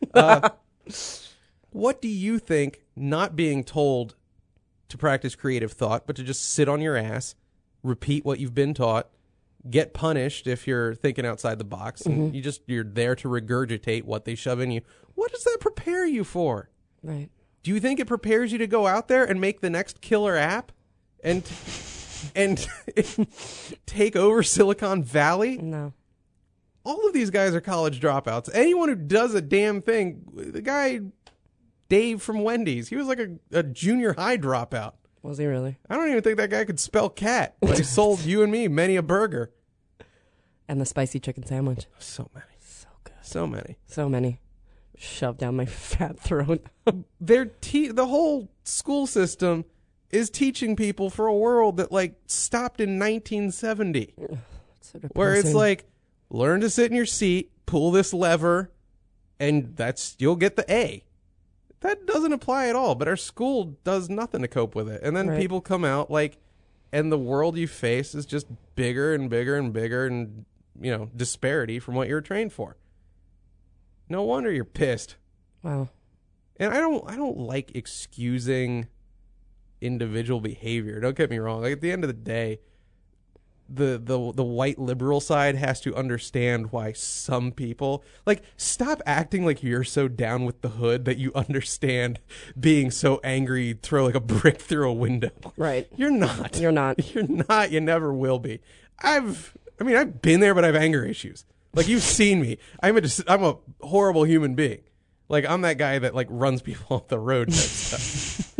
What do you think not being told to practice creative thought, but to just sit on your ass, repeat what you've been taught, get punished if you're thinking outside the box, and you're there to regurgitate what they shove in you. What does that prepare you for? Right. Do you think it prepares you to go out there and make the next killer app and take over Silicon Valley? No. All of these guys are college dropouts. Anyone who does a damn thing, the guy Dave from Wendy's, he was like a junior high dropout. Was he really? I don't even think that guy could spell cat, but he sold you and me many a burger. And the spicy chicken sandwich. So many. So good. So many. So many. Shoved down my fat throat. The whole school system is teaching people for a world that stopped in 1970. So Where it's depressing. like, learn to sit in your seat, pull this lever, and you'll get the A. That doesn't apply at all, but our school does nothing to cope with it. And then Right. people come out and the world you face is just bigger and bigger and bigger and, disparity from what you were trained for. No wonder you're pissed. Wow. And I don't like excusing individual behavior. Don't get me wrong. At the end of the day, the white liberal side has to understand why some people stop acting like you're so down with the hood that you understand being so angry you'd throw a brick through a window. Right. You're not. You're not. You're not. You never will be. I've been there, but I have anger issues. You've seen me. I'm a horrible human being. I'm that guy that runs people off the road type stuff.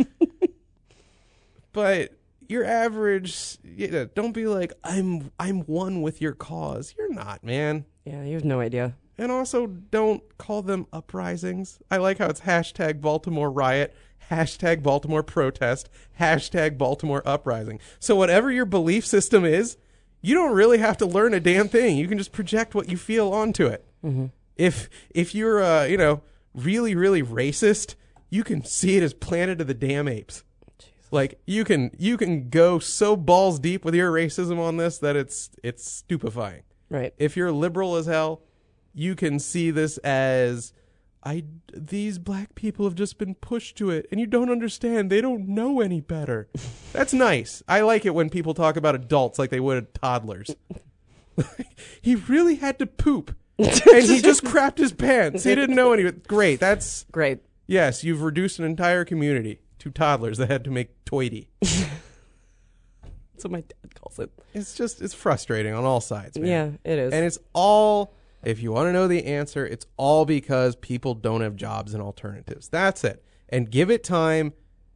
But your average, don't be I'm one with your cause. You're not, man. Yeah, you have no idea. And also, don't call them uprisings. I like how it's hashtag Baltimore riot, hashtag Baltimore protest, hashtag Baltimore uprising. So whatever your belief system is, you don't really have to learn a damn thing. You can just project what you feel onto it. Mm-hmm. If you're, really, really racist, you can see it as Planet of the Damn Apes. You can go so balls deep with your racism on this that it's stupefying. Right. If you're liberal as hell, you can see this as these black people have just been pushed to it and you don't understand. They don't know any better. That's nice. I like it when people talk about adults like they would toddlers. He really had to poop and he just crapped his pants. He didn't know any. Great. That's Great. yes. You've reduced an entire community to toddlers that had to make toity. That's what my dad calls it. It's frustrating on all sides, man. Yeah, it is. And it's all, if you want to know the answer, it's all because people don't have jobs and alternatives. That's it. And give it time.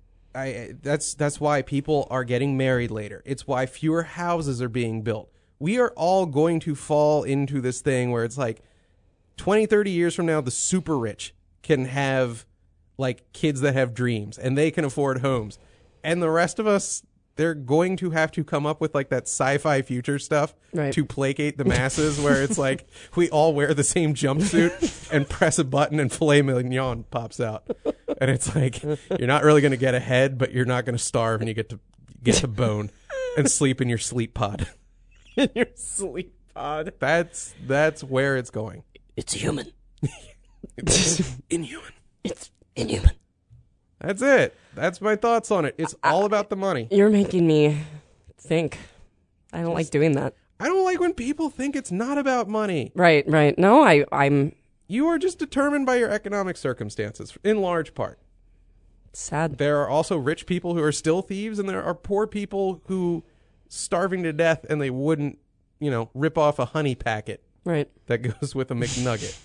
That's why people are getting married later. It's why fewer houses are being built. We are all going to fall into this thing where it's 20, 30 years from now, the super rich can have kids that have dreams and they can afford homes. And the rest of us, they're going to have to come up with that sci-fi future stuff Right. to placate the masses where it's we all wear the same jumpsuit and press a button and filet mignon pops out. And it's you're not really going to get ahead, but you're not going to starve and you get to bone and sleep in your sleep pod. In your sleep pod. That's where it's going. It's human. It's inhuman. It's inhuman. That's it. That's my thoughts on it. It's all about the money. You're making me think. I don't like doing that. I don't like when people think it's not about money. Right. No, I'm You are just determined by your economic circumstances, in large part. Sad. There are also rich people who are still thieves, and there are poor people who starving to death and they wouldn't, rip off a honey packet Right. that goes with a McNugget.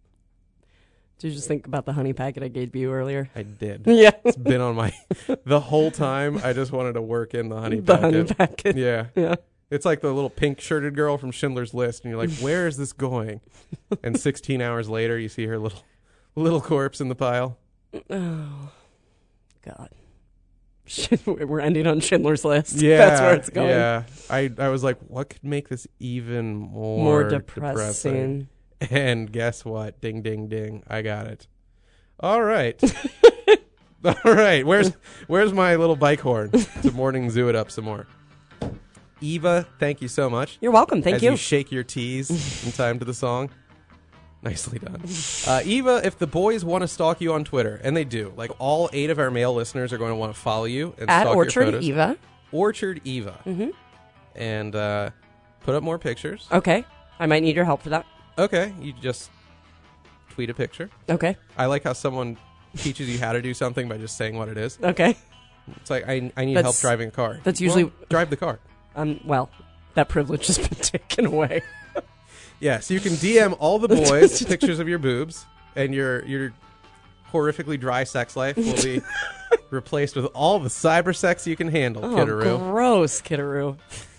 Did you just think about the honey packet I gave you earlier? I did. Yeah. It's been on my the whole time. I just wanted to work in the honey The packet. honey packet. Yeah. Yeah. It's like the little pink shirted girl from Schindler's List, and you're like, where is this going? And 16 hours later, you see her little corpse in the pile. Oh, God. We're ending on Schindler's List. Yeah, That's where it's going. Yeah. I was like, what could make this even more depressing? And guess what? Ding, ding, ding. I got it. All right. All right. Where's my little bike horn to morning zoo it up some more? Eva, thank you so much. You're welcome. Thank As you. you shake your tees in time to the song. Nicely done. Eva, if the boys want to stalk you on Twitter, and they do, like all 8 of our male listeners are going to want to follow you and At stalk Orchard your photos. Eva. Orchard Eva. Mm-hmm. And put up more pictures. Okay. I might need your help for that. Okay, you just tweet a picture. Okay. I like how someone teaches you how to do something by just saying what it is. Okay. It's like, I need help driving a car. That's usually... Well, drive the car. Well, that privilege has been taken away. Yeah, so you can DM all the boys pictures of your boobs, and your horrifically dry sex life will be replaced with all the cyber sex you can handle, Kittaroo. Gross, Kittaroo.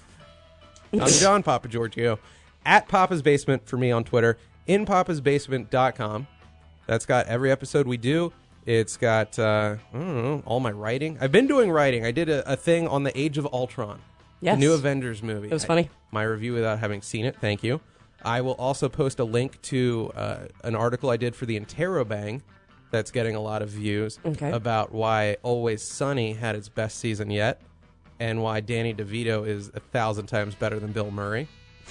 I'm John Papa Giorgio, at Papa's Basement for me on Twitter, inpapasbasement.com. That's got every episode we do. It's got, all my writing. I've been doing writing. I did a thing on the Age of Ultron, Yes. the new Avengers movie. It was funny. My review without having seen it. Thank you. I will also post a link to an article I did for the Interrobang that's getting a lot of views about why Always Sunny had its best season yet and why Danny DeVito is 1,000 times better than Bill Murray.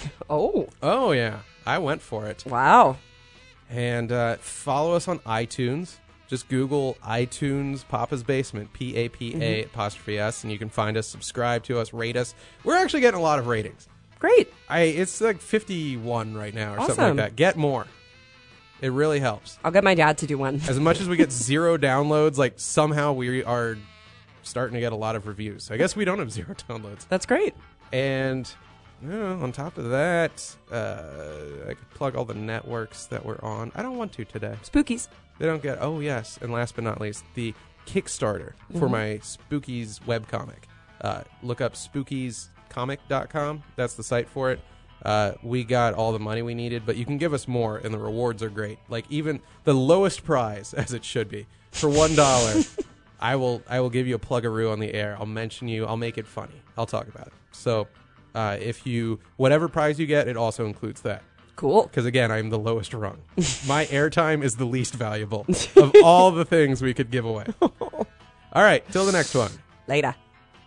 Oh, yeah. I went for it. Wow. And follow us on iTunes. Just Google iTunes Papa's Basement, P-A-P-A apostrophe S, and you can find us, subscribe to us, rate us. We're actually getting a lot of ratings. Great. It's like 51 right now or something Awesome. like that. Get more. It really helps. I'll get my dad to do one. As much as we get 0 downloads, like somehow we are starting to get a lot of reviews. I guess we don't have 0 downloads. That's great. And on top of that, I could plug all the networks that we're on. I don't want to today. Spookies. They don't get... Oh, yes. And last but not least, the Kickstarter for my Spookies webcomic. Look up spookiescomic.com. That's the site for it. We got all the money we needed, but you can give us more, and the rewards are great. Like, even the lowest prize, as it should be, for $1, I will give you a plug-a-roo on the air. I'll mention you. I'll make it funny. I'll talk about it. So, whatever prize you get, it also includes that. Cool. Because, again, I'm the lowest rung. My airtime is the least valuable of all the things we could give away. All right, till the next one. Later.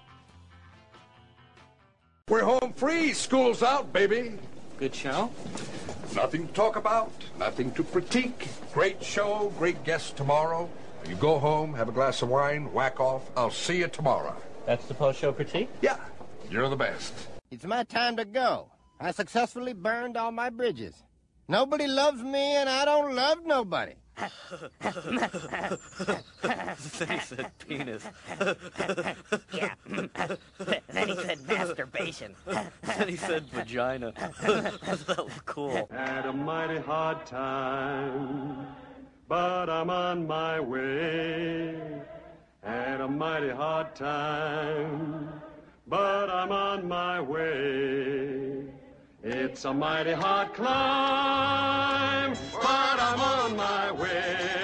We're home free. School's out, baby. Good show? Nothing to talk about, nothing to critique. Great show, great guests tomorrow. You go home, have a glass of wine, whack off. I'll see you tomorrow. That's the post-show critique? Yeah, you're the best. It's my time to go. I successfully burned all my bridges. Nobody loves me, and I don't love nobody. Then he said penis. Yeah. Then he said masturbation. Then he said vagina. That was cool. Had a mighty hard time, but I'm on my way. Had a mighty hard time, but I'm on my way. It's a mighty hard climb, but I'm on my way.